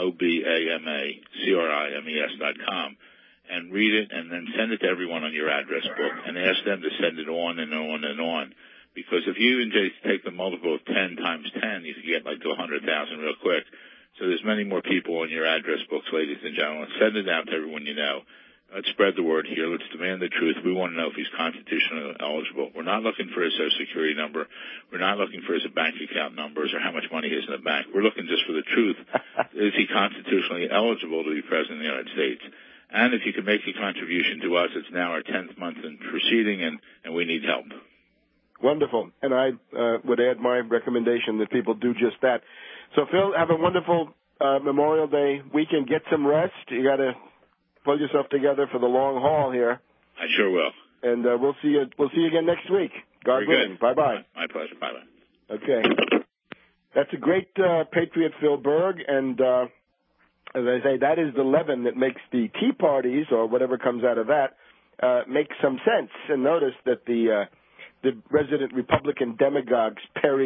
ObamaCrimes.com, and read it, and then send it to everyone on your address book, and ask them to send it on and on and on. Because if you take the multiple of 10 times 10, you can get like to 100,000 real quick. So there's many more people on your address books, ladies and gentlemen. Send it out to everyone you know. Let's spread the word here. Let's demand the truth. We want to know if he's constitutionally eligible. We're not looking for his Social Security number. We're not looking for his bank account numbers or how much money he has in the bank. We're looking just for the truth. Is he constitutionally eligible to be president of the United States? And if you can make a contribution to us, it's now our 10th month in proceeding, and we need help. Wonderful. And I would add my recommendation that people do just that. So, Phil, have a wonderful Memorial Day weekend. Get some rest. You got to pull yourself together for the long haul here. I sure will. And we'll see you again next week. God willing. Bye-bye. My pleasure. Bye-bye. Okay. That's a great patriot, Phil Berg, and as I say, that is the leaven that makes the Tea Parties, or whatever comes out of that, make some sense. And notice that the resident Republican demagogues, Perry,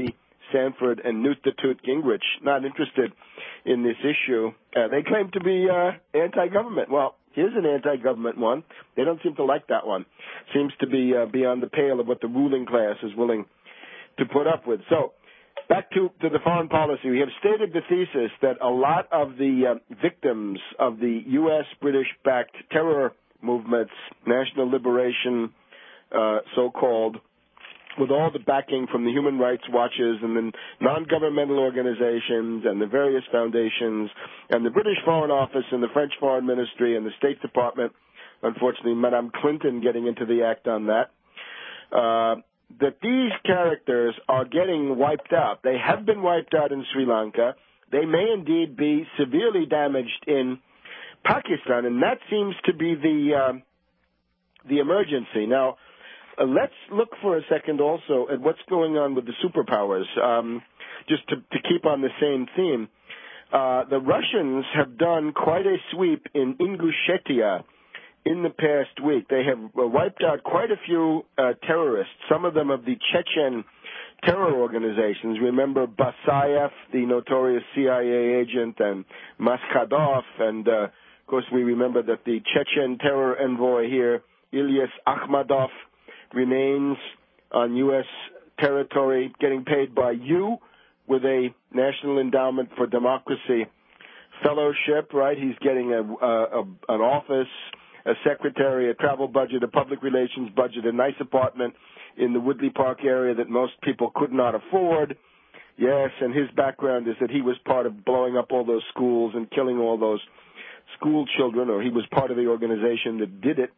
Sanford and Newt the Toot Gingrich, not interested in this issue. They claim to be anti-government. Well, here's an anti-government one. They don't seem to like that one. Seems to be beyond the pale of what the ruling class is willing to put up with. So, back to the foreign policy. We have stated the thesis that a lot of the victims of the U.S. British-backed terror movements, national liberation, so-called, with all the backing from the Human Rights Watches and the non-governmental organizations and the various foundations and the British Foreign Office and the French Foreign Ministry and the State Department, unfortunately, Madame Clinton getting into the act on that, that these characters are getting wiped out. They have been wiped out in Sri Lanka. They may indeed be severely damaged in Pakistan, and that seems to be the emergency. Now, let's look for a second also at what's going on with the superpowers, just to keep on the same theme. The Russians have done quite a sweep in Ingushetia in the past week. They have wiped out quite a few terrorists, some of them of the Chechen terror organizations. Remember Basayev, the notorious CIA agent, and Maskadov, and of course we remember that the Chechen terror envoy here, Ilyas Akhmadov, remains on U.S. territory, getting paid by you with a National Endowment for Democracy fellowship, right? He's getting an office, a secretary, a travel budget, a public relations budget, a nice apartment in the Woodley Park area that most people could not afford. Yes, and his background is that he was part of blowing up all those schools and killing all those school children, or he was part of the organization that did it.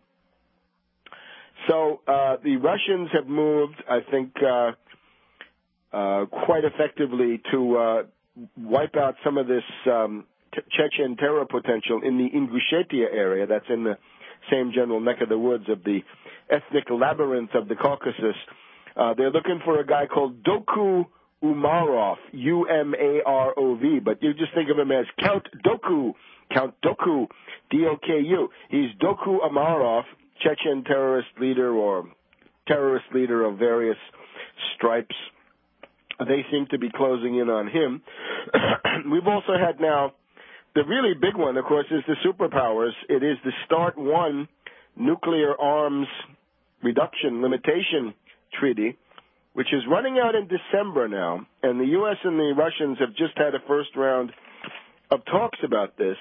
So the Russians have moved, I think, quite effectively to wipe out some of this Chechen terror potential in the Ingushetia area. That's in the same general neck of the woods of the ethnic labyrinth of the Caucasus. They're looking for a guy called Doku Umarov, U-M-A-R-O-V, but you just think of him as Count Doku, D-O-K-U. He's Doku Umarov, Chechen terrorist leader or terrorist leader of various stripes. They seem to be closing in on him. We've also had now, the really big one, of course, is the superpowers. It is the START 1 nuclear arms reduction limitation treaty, which is running out in December now. And the U.S. and the Russians have just had a first round of talks about this.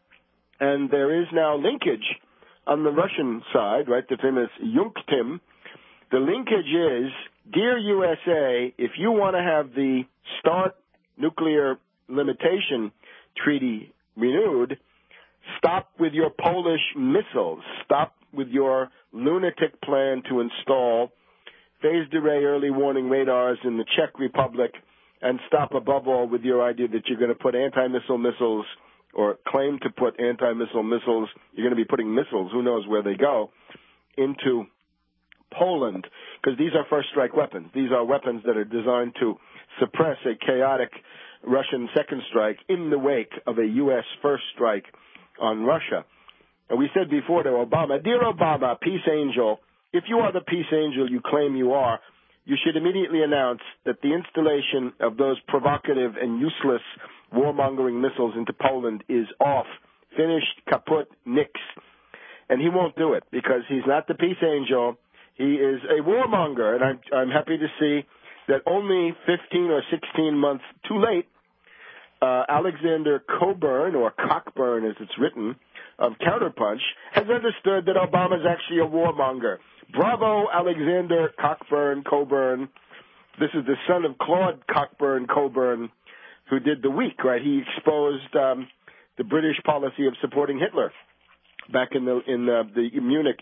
And there is now linkage on the Russian side, right, the famous Yunktim. The linkage is, dear USA, if you want to have the START nuclear limitation treaty renewed, stop with your Polish missiles. Stop with your lunatic plan to install phased array early warning radars in the Czech Republic, and stop above all with your idea that you're going to put anti-missile missiles or claim to put anti-missile missiles, you're going to be putting missiles, who knows where they go, into Poland, because these are first strike weapons. These are weapons that are designed to suppress a chaotic Russian second strike in the wake of a U.S. first strike on Russia. And we said before to Obama, dear Obama, peace angel, if you are the peace angel you claim you are, you should immediately announce that the installation of those provocative and useless warmongering missiles into Poland is off, finished, kaput, nix. And he won't do it because he's not the peace angel. He is a warmonger, and I'm happy to see that only 15 or 16 months too late, Alexander Cockburn, or Cockburn as it's written, of Counterpunch, has understood that Obama is actually a warmonger. Bravo, Alexander Cockburn. This is the son of Claude Cockburn, who did The Week, right? He exposed the British policy of supporting Hitler back in the Munich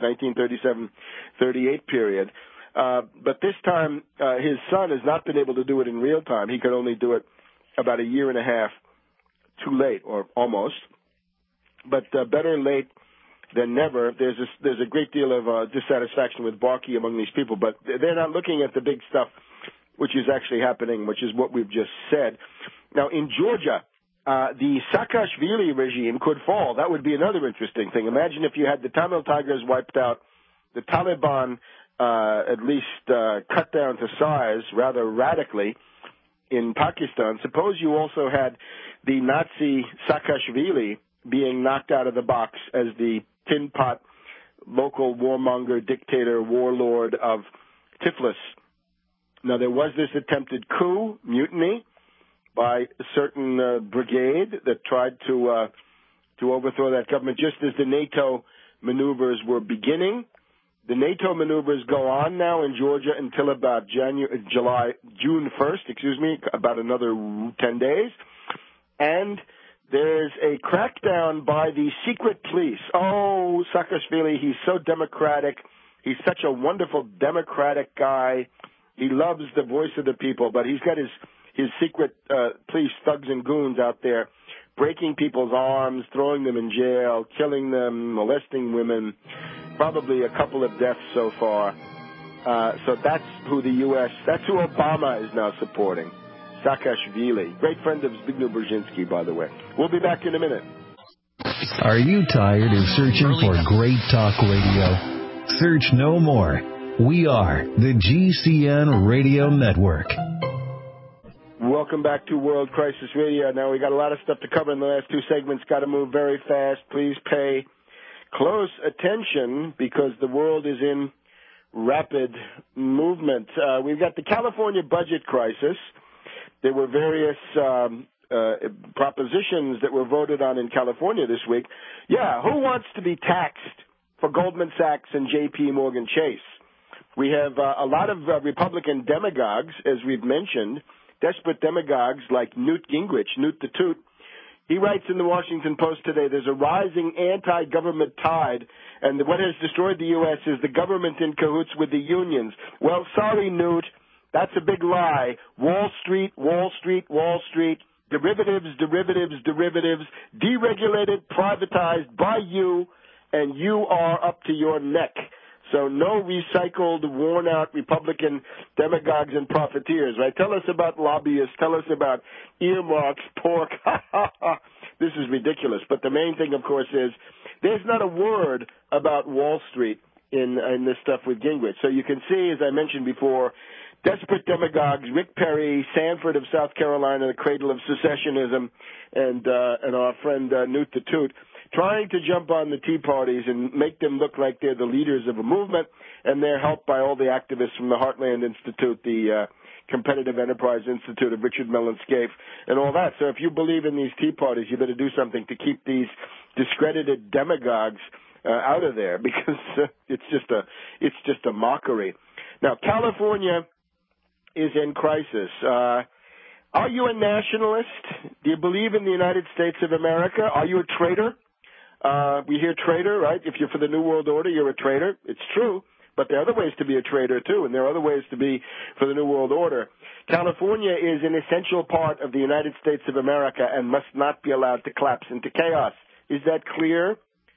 1937-38 period. But this time, his son has not been able to do it in real time. He could only do it about a year and a half too late, or almost. But better late than never. There's a great deal of dissatisfaction with Barkey among these people, but they're not looking at the big stuff, which is actually happening, which is what we've just said. Now, in Georgia, the Saakashvili regime could fall. That would be another interesting thing. Imagine if you had the Tamil Tigers wiped out, the Taliban at least cut down to size rather radically, in Pakistan. Suppose you also had the Nazi Saakashvili being knocked out of the box as the tin pot local warmonger, dictator, warlord of Tiflis. Now, there was this attempted coup, mutiny, by a certain brigade that tried to overthrow that government just as the NATO maneuvers were beginning. The NATO maneuvers go on now in Georgia until about June 1st, about another 10 days. And there's a crackdown by the secret police. Oh, Saakashvili, he's so democratic. He's such a wonderful democratic guy. He loves the voice of the people, but he's got his secret police thugs and goons out there breaking people's arms, throwing them in jail, killing them, molesting women, probably a couple of deaths so far. So that's who that's who Obama is now supporting, Saakashvili. Great friend of Zbigniew Brzezinski, by the way. We'll be back in a minute. Are you tired of searching for great talk radio? Search no more. We are the GCN Radio Network. Welcome back to World Crisis Radio. Now, we got a lot of stuff to cover in the last two segments. Got to move very fast. Please pay close attention because the world is in rapid movement. We've got the California budget crisis. There were various propositions that were voted on in California this week. Yeah, who wants to be taxed for Goldman Sachs and J.P. Morgan Chase? We have a lot of Republican demagogues, as we've mentioned, desperate demagogues like Newt Gingrich, Newt the Toot. He writes in the Washington Post today, there's a rising anti-government tide, and what has destroyed the U.S. is the government in cahoots with the unions. Well, sorry, Newt, that's a big lie. Wall Street, Wall Street, Wall Street, derivatives, derivatives, derivatives, deregulated, privatized by you, and you are up to your neck. So no recycled, worn-out Republican demagogues and profiteers, right? Tell us about lobbyists. Tell us about earmarks, pork. This is ridiculous. But the main thing, of course, is there's not a word about Wall Street in this stuff with Gingrich. So you can see, as I mentioned before, desperate demagogues, Rick Perry, Sanford of South Carolina, the cradle of secessionism, and our friend Newt the Toot, trying to jump on the Tea Parties and make them look like they're the leaders of a movement, and they're helped by all the activists from the Heartland Institute, the Competitive Enterprise Institute of Richard Mellon Scaife, and all that. So if you believe in these Tea Parties, you better do something to keep these discredited demagogues out of there, because it's just a mockery. Now, California is in crisis. Are you a nationalist? Do you believe in the United States of America? Are you a traitor? We hear traitor, right? If you're for the New World Order, you're a traitor. It's true, but there are other ways to be a traitor, too, and there are other ways to be for the New World Order. California is an essential part of the United States of America and must not be allowed to collapse into chaos. Is that clear?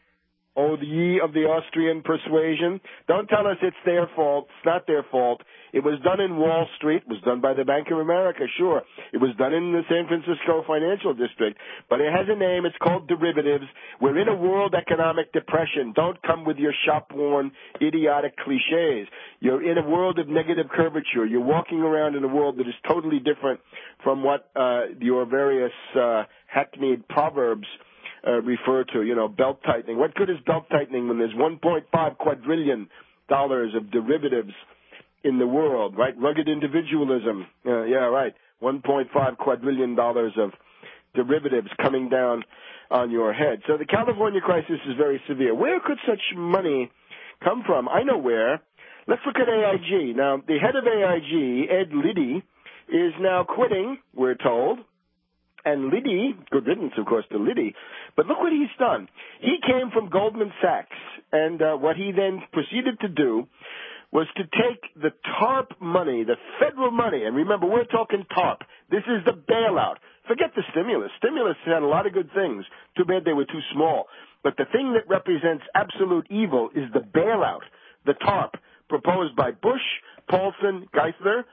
O ye of the Austrian persuasion. Don't tell us it's their fault. It's not their fault. It was done in Wall Street. It was done by the Bank of America, sure. It was done in the San Francisco Financial District. But it has a name. It's called derivatives. We're in a world economic depression. Don't come with your shop-worn, idiotic cliches. You're in a world of negative curvature. You're walking around in a world that is totally different from what your various hackneyed proverbs refer to, belt tightening. What good is belt tightening when there's $1.5 quadrillion of derivatives in the world, right? Rugged individualism. Yeah, right. $1.5 quadrillion of derivatives coming down on your head. So the California crisis is very severe. Where could such money come from? I know where. Let's look at AIG. Now, the head of AIG, Ed Liddy, is now quitting, we're told. And Liddy, good riddance, of course, to Liddy, but look what he's done. He came from Goldman Sachs, and what he then proceeded to do was to take the TARP money, the federal money, and remember, we're talking TARP. This is the bailout. Forget the stimulus. Stimulus had a lot of good things. Too bad they were too small. But the thing that represents absolute evil is the bailout, the TARP, proposed by Bush, Paulson, Geithner,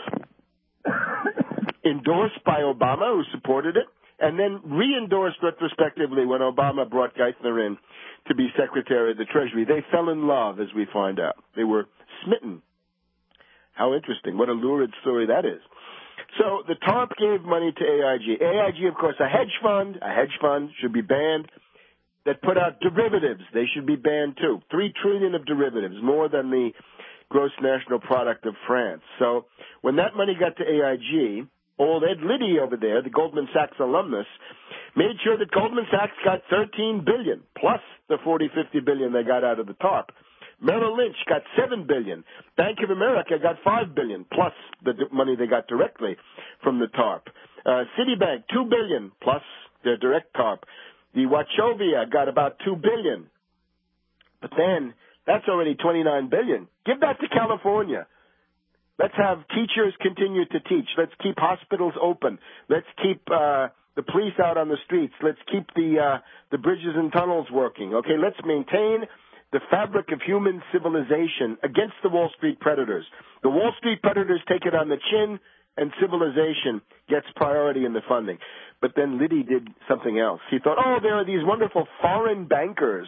endorsed by Obama, who supported it, and then re-endorsed retrospectively when Obama brought Geithner in to be Secretary of the Treasury. They fell in love, as we find out. They were smitten. How interesting. What a lurid story that is. So the TARP gave money to AIG. AIG, of course, a hedge fund should be banned, that put out derivatives. They should be banned too. $3 trillion of derivatives, more than the gross national product of France. So when that money got to AIG, old Ed Liddy over there, the Goldman Sachs alumnus, made sure that Goldman Sachs got $13 billion, plus the $40-50 billion they got out of the TARP. Merrill Lynch got $7 billion. Bank of America got $5 billion, plus the money they got directly from the TARP. Citibank, $2 billion, plus their direct TARP. The Wachovia got about $2 billion. But then, that's already $29 billion. Give that to California. Let's have teachers continue to teach. Let's keep hospitals open. Let's keep the police out on the streets. Let's keep the bridges and tunnels working. Okay, let's maintain the fabric of human civilization against the Wall Street predators. The Wall Street predators take it on the chin, and civilization gets priority in the funding. But then Liddy did something else. He thought, there are these wonderful foreign bankers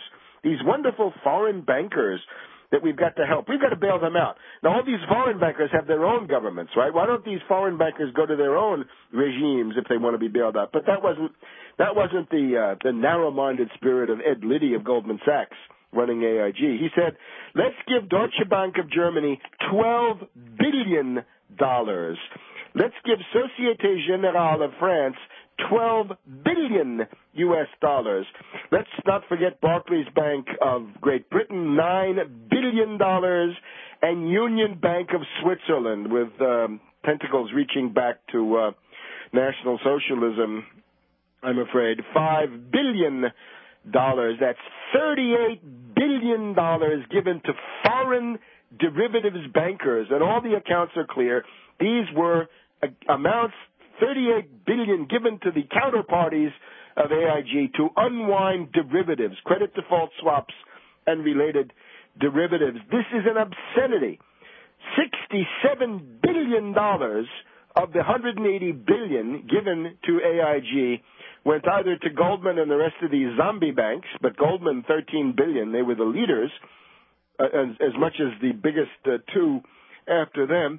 that we've got to help. We've got to bail them out. Now, all these foreign bankers have their own governments, right? Why don't these foreign bankers go to their own regimes if they want to be bailed out? But that wasn't the narrow-minded spirit of Ed Liddy of Goldman Sachs running AIG. He said, let's give Deutsche Bank of Germany $12 billion. Let's give Société Générale of France $12 billion US dollars. Let's not forget Barclays Bank of Great Britain, $9 billion, and Union Bank of Switzerland, with tentacles reaching back to National Socialism, I'm afraid, $5 billion. That's $38 billion given to foreign derivatives bankers, and all the accounts are clear. These were amounts, $38 billion given to the counterparties of AIG to unwind derivatives, credit default swaps, and related derivatives. This is an obscenity. $67 billion of the $180 billion given to AIG went either to Goldman and the rest of these zombie banks, but Goldman, $13 billion, they were the leaders, as much as the biggest two after them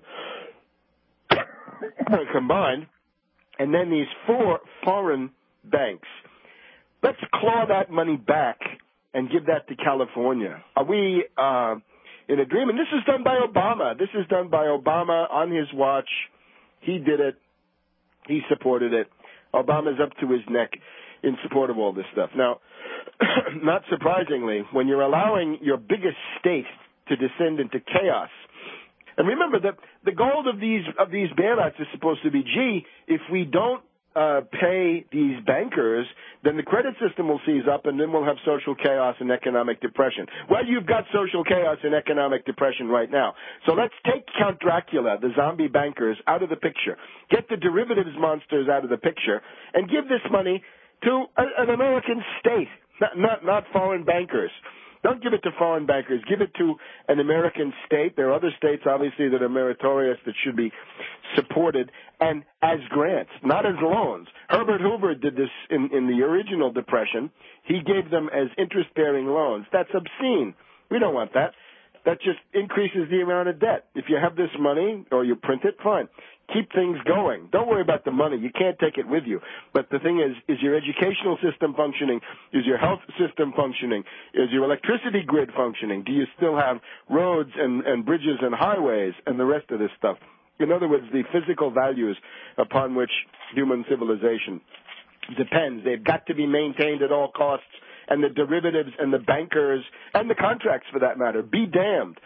combined, and then these four foreign banks. Let's claw that money back and give that to California. Are we in agreement? This is done by Obama. This is done by Obama on his watch. He did it. He supported it. Obama's up to his neck in support of all this stuff. Now, not surprisingly, when you're allowing your biggest state to descend into chaos, and remember that the goal of these bailouts is supposed to be, if we don't pay these bankers, then the credit system will seize up, and then we'll have social chaos and economic depression. Well, you've got social chaos and economic depression right now. So let's take Count Dracula, the zombie bankers, out of the picture. Get the derivatives monsters out of the picture, and give this money to an American state, not foreign bankers. Don't give it to foreign bankers. Give it to an American state. There are other states, obviously, that are meritorious, that should be supported, and as grants, not as loans. Herbert Hoover did this in the original Depression. He gave them as interest-bearing loans. That's obscene. We don't want that. That just increases the amount of debt. If you have this money, or you print it, fine. Keep things going. Don't worry about the money. You can't take it with you. But the thing is your educational system functioning? Is your health system functioning? Is your electricity grid functioning? Do you still have roads and bridges and highways and the rest of this stuff? In other words, the physical values upon which human civilization depends. They've got to be maintained at all costs, and the derivatives and the bankers and the contracts, for that matter, be damned.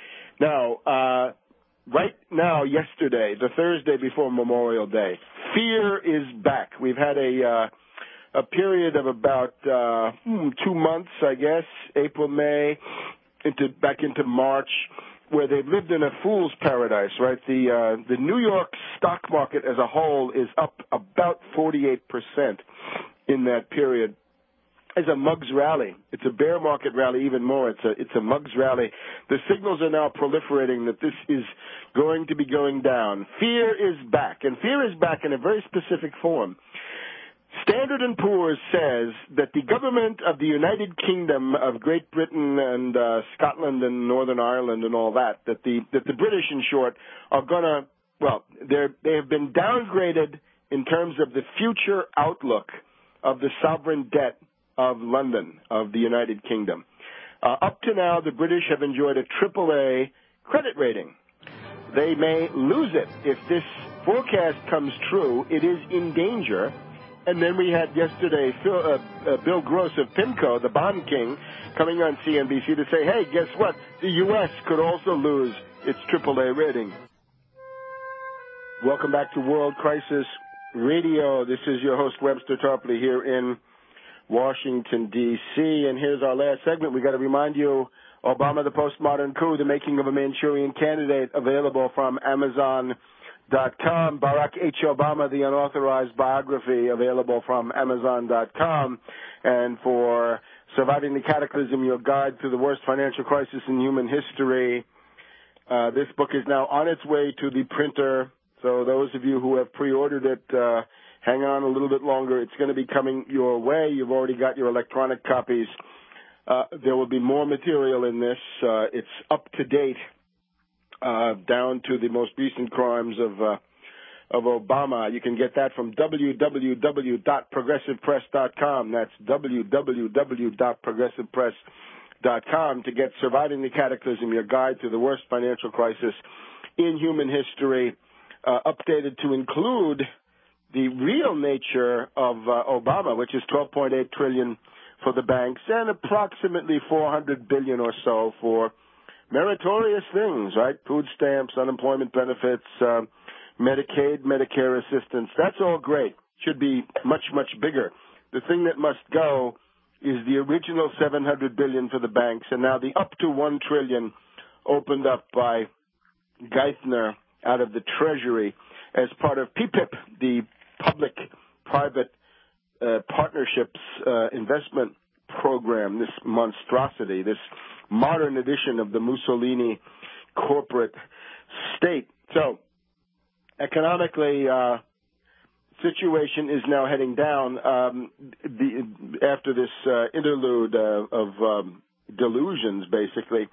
Now, right now, yesterday, the Thursday before Memorial Day, fear is back. We've had a period of about 2 months, I guess, April, May, back into March, where they've lived in a fool's paradise, right? The New York stock market as a whole is up about 48% in that period. It's a mugs rally. It's a bear market rally even more. It's a mugs rally. The signals are now proliferating that this is going to be going down. Fear is back, and fear is back in a very specific form. Standard & Poor's says that the government of the United Kingdom of Great Britain and Scotland and Northern Ireland and all that the British, in short, are going to they have been downgraded in terms of the future outlook of the sovereign debt of London, of the United Kingdom. Up to now, the British have enjoyed a AAA credit rating. They may lose it if this forecast comes true. It is in danger. And then we had yesterday Bill Gross of PIMCO, the bond king, coming on CNBC to say, hey, guess what? The U.S. could also lose its AAA rating. Welcome back to World Crisis Radio. This is your host, Webster Tarpley, here in Washington, D.C. And here's our last segment. We got to remind you, Obama, the Postmodern Coup, the making of a Manchurian Candidate, available from Amazon.com. Barack H. Obama, the unauthorized biography, available from Amazon.com. And for Surviving the Cataclysm, your guide to the worst financial crisis in human history, this book is now on its way to the printer. So those of you who have pre-ordered it, hang on a little bit longer. It's going to be coming your way. You've already got your electronic copies. There will be more material in this. It's up to date, down to the most recent crimes of Obama. You can get that from www.progressivepress.com. That's www.progressivepress.com to get Surviving the Cataclysm, your guide to the worst financial crisis in human history, updated to include the real nature of Obama, which is $12.8 trillion for the banks and approximately $400 billion or so for meritorious things, right? Food stamps, unemployment benefits, Medicaid, Medicare assistance. That's all great. Should be much, much bigger. The thing that must go is the original $700 billion for the banks, and now the up to $1 trillion opened up by Geithner out of the Treasury as part of PPIP, the public-private partnerships investment program, this monstrosity, this modern edition of the Mussolini corporate state. So, economically, situation is now heading down after this interlude of delusions, basically.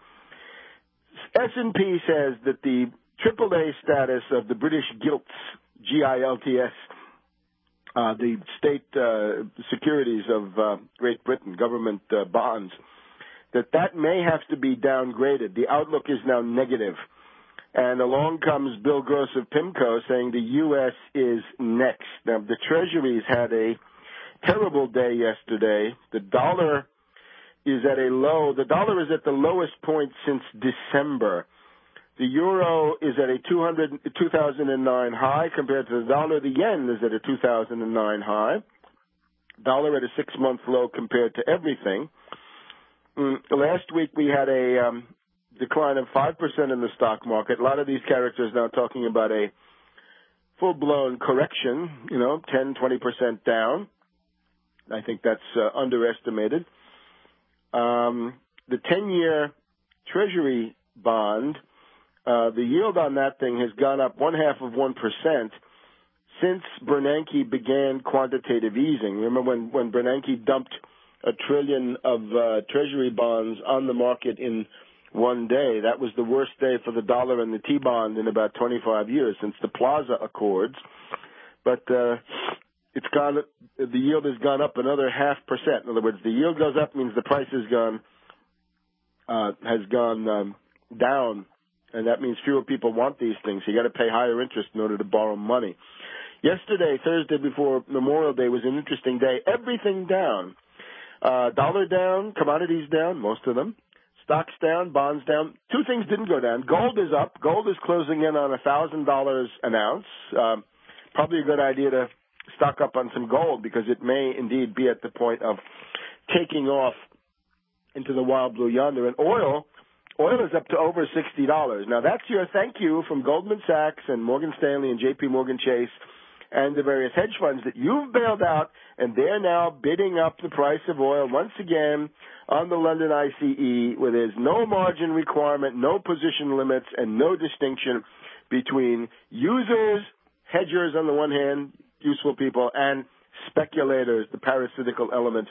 S&P says that the AAA status of the British gilts, GILTS, the state securities of Great Britain, government bonds, that may have to be downgraded. The outlook is now negative. And along comes Bill Gross of PIMCO saying the U.S. is next. Now, the Treasuries had a terrible day yesterday. The dollar is at a low. The dollar is at the lowest point since December. The euro is at a 2009 high compared to the dollar. The yen is at a 2009 high. Dollar at a 6-month low compared to everything. Last week we had a decline of 5% in the stock market. A lot of these characters now talking about a full-blown correction, 10, 20% down. I think that's underestimated. The 10-year Treasury bond, the yield on that thing has gone up 0.5% since Bernanke began quantitative easing. Remember when Bernanke dumped $1 trillion of Treasury bonds on the market in one day? That was the worst day for the dollar and the T-bond in about 25 years since the Plaza Accords. But the yield has gone up another 0.5%. In other words, the yield goes up means the price has gone down, and that means fewer people want these things. You got to pay higher interest in order to borrow money. Yesterday, Thursday before Memorial Day, was an interesting day. Everything down. Dollar down, commodities down, most of them. Stocks down, bonds down. Two things didn't go down. Gold is up. Gold is closing in on $1,000 an ounce. Probably a good idea to stock up on some gold because it may indeed be at the point of taking off into the wild blue yonder. And oil is up to over $60. Now, that's your thank you from Goldman Sachs and Morgan Stanley and J.P. Morgan Chase and the various hedge funds that you've bailed out, and they're now bidding up the price of oil once again on the London ICE, where there's no margin requirement, no position limits, and no distinction between users, hedgers on the one hand, useful people, and speculators, the parasitical element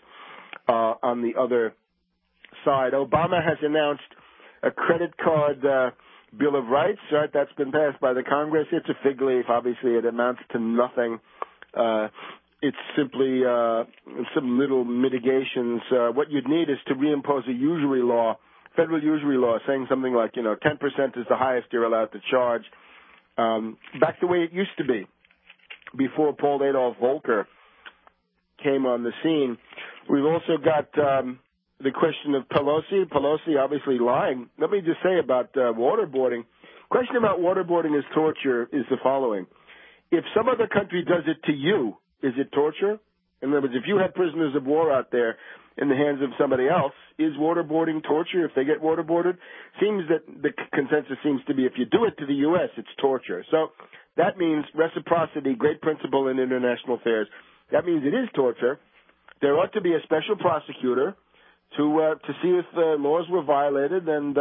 on the other side. Obama has announced a credit card Bill of Rights, right? That's been passed by the Congress. It's a fig leaf. Obviously, it amounts to nothing. It's simply some little mitigations. What you'd need is to reimpose a usury law, federal usury law, saying something like, 10% is the highest you're allowed to charge. Back the way it used to be before Paul Adolph Volcker came on the scene. We've also got the question of Pelosi. Pelosi obviously lying. Let me just say about waterboarding. Question about waterboarding as torture is the following. If some other country does it to you, is it torture? In other words, if you have prisoners of war out there in the hands of somebody else, is waterboarding torture if they get waterboarded? Seems that the consensus seems to be if you do it to the U.S., it's torture. So that means reciprocity, great principle in international affairs. That means it is torture. There ought to be a special prosecutor to see if the laws were violated and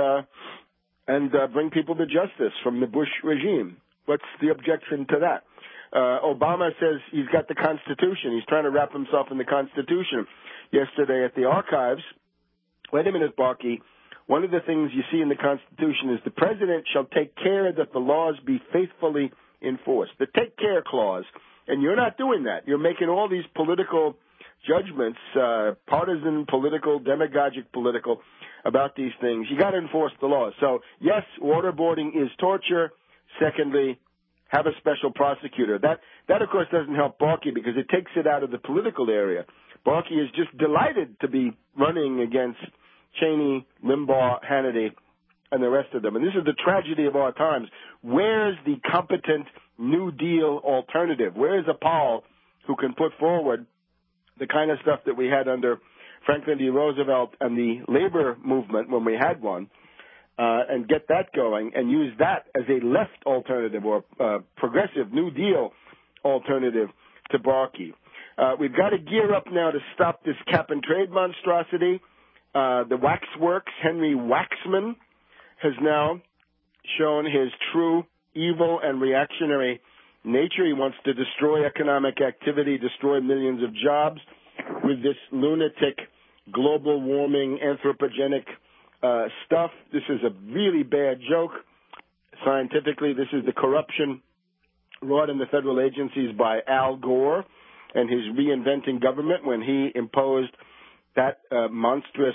bring people to justice from the Bush regime. What's the objection to that? Obama says he's got the Constitution. He's trying to wrap himself in the Constitution. Yesterday at the archives, wait a minute, Barkey, one of the things you see in the Constitution is the president shall take care that the laws be faithfully enforced. The take care clause. And you're not doing that. You're making all these political judgments, partisan, political, demagogic political, about these things. You got to enforce the laws. So, yes, waterboarding is torture. Secondly, have a special prosecutor. That of course, doesn't help Barkey because it takes it out of the political area. Barkey is just delighted to be running against Cheney, Limbaugh, Hannity, and the rest of them. And this is the tragedy of our times. Where's the competent New Deal alternative? Where's a Powell who can put forward the kind of stuff that we had under Franklin D. Roosevelt and the labor movement when we had one, and get that going and use that as a left alternative or progressive New Deal alternative to Barkey. We've got to gear up now to stop this cap and trade monstrosity. The Waxworks, Henry Waxman, has now shown his true evil and reactionary nature. He wants to destroy economic activity, destroy millions of jobs with this lunatic global warming anthropogenic stuff. This is a really bad joke. Scientifically, this is the corruption wrought in the federal agencies by Al Gore and his reinventing government when he imposed that monstrous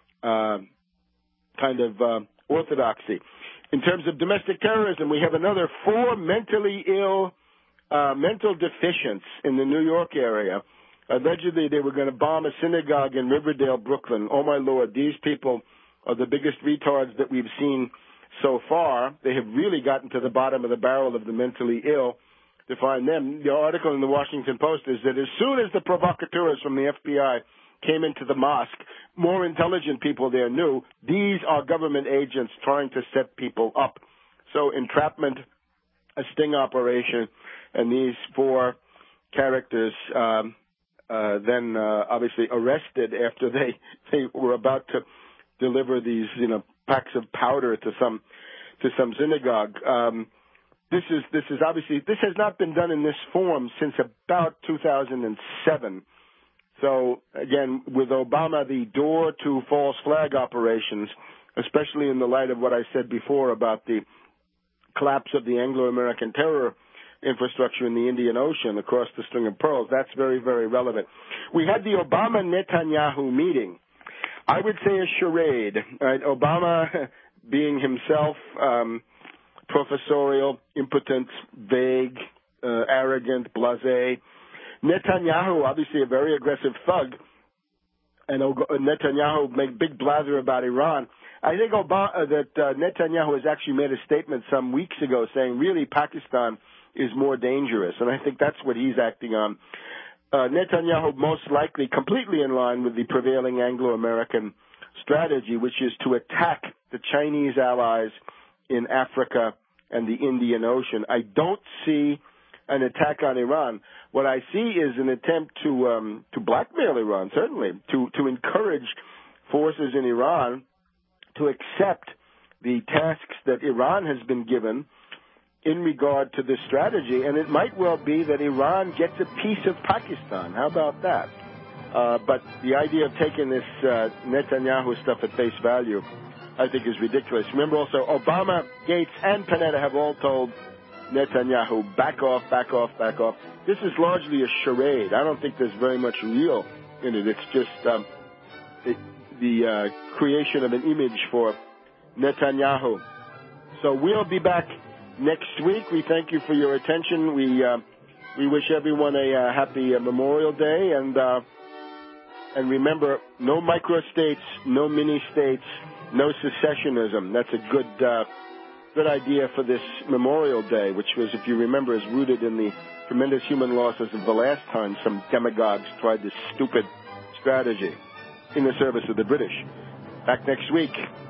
kind of orthodoxy. In terms of domestic terrorism, we have another 4 mentally ill, mental deficients in the New York area. Allegedly, they were going to bomb a synagogue in Riverdale, Brooklyn. Oh, my Lord, these people are the biggest retards that we've seen so far. They have really gotten to the bottom of the barrel of the mentally ill to find them. The article in the Washington Post is that as soon as the provocateurs from the FBI came into the mosque, more intelligent people there knew these are government agents trying to set people up. So entrapment, a sting operation, and these 4 characters then obviously arrested after they were about to deliver these packs of powder to some synagogue. This is obviously, this has not been done in this form since about 2007. So, again, with Obama, the door to false flag operations, especially in the light of what I said before about the collapse of the Anglo-American terror infrastructure in the Indian Ocean across the String of Pearls, that's very, very relevant. We had the Obama-Netanyahu meeting. I would say a charade. Right? Obama being himself professorial, impotent, vague, arrogant, blasé. Netanyahu, obviously a very aggressive thug, and Netanyahu made big blather about Iran. I think that Netanyahu has actually made a statement some weeks ago saying really Pakistan is more dangerous, and I think that's what he's acting on. Netanyahu most likely completely in line with the prevailing Anglo-American strategy, which is to attack the Chinese allies in Africa and the Indian Ocean. I don't see an attack on Iran. What I see is an attempt to blackmail Iran, certainly, to encourage forces in Iran to accept the tasks that Iran has been given in regard to this strategy, and it might well be that Iran gets a piece of Pakistan. How about that? But the idea of taking this Netanyahu stuff at face value I think is ridiculous. Remember also, Obama, Gates, and Panetta have all told Netanyahu, back off, back off, back off. This is largely a charade. I don't think there's very much real in it. It's just the creation of an image for Netanyahu. So we'll be back next week. We thank you for your attention. We wish everyone a happy Memorial Day, and remember, no microstates, no mini-states, no secessionism. That's a good idea for this Memorial Day, which was, if you remember, is rooted in the tremendous human losses of the last time some demagogues tried this stupid strategy in the service of the British. Back next week.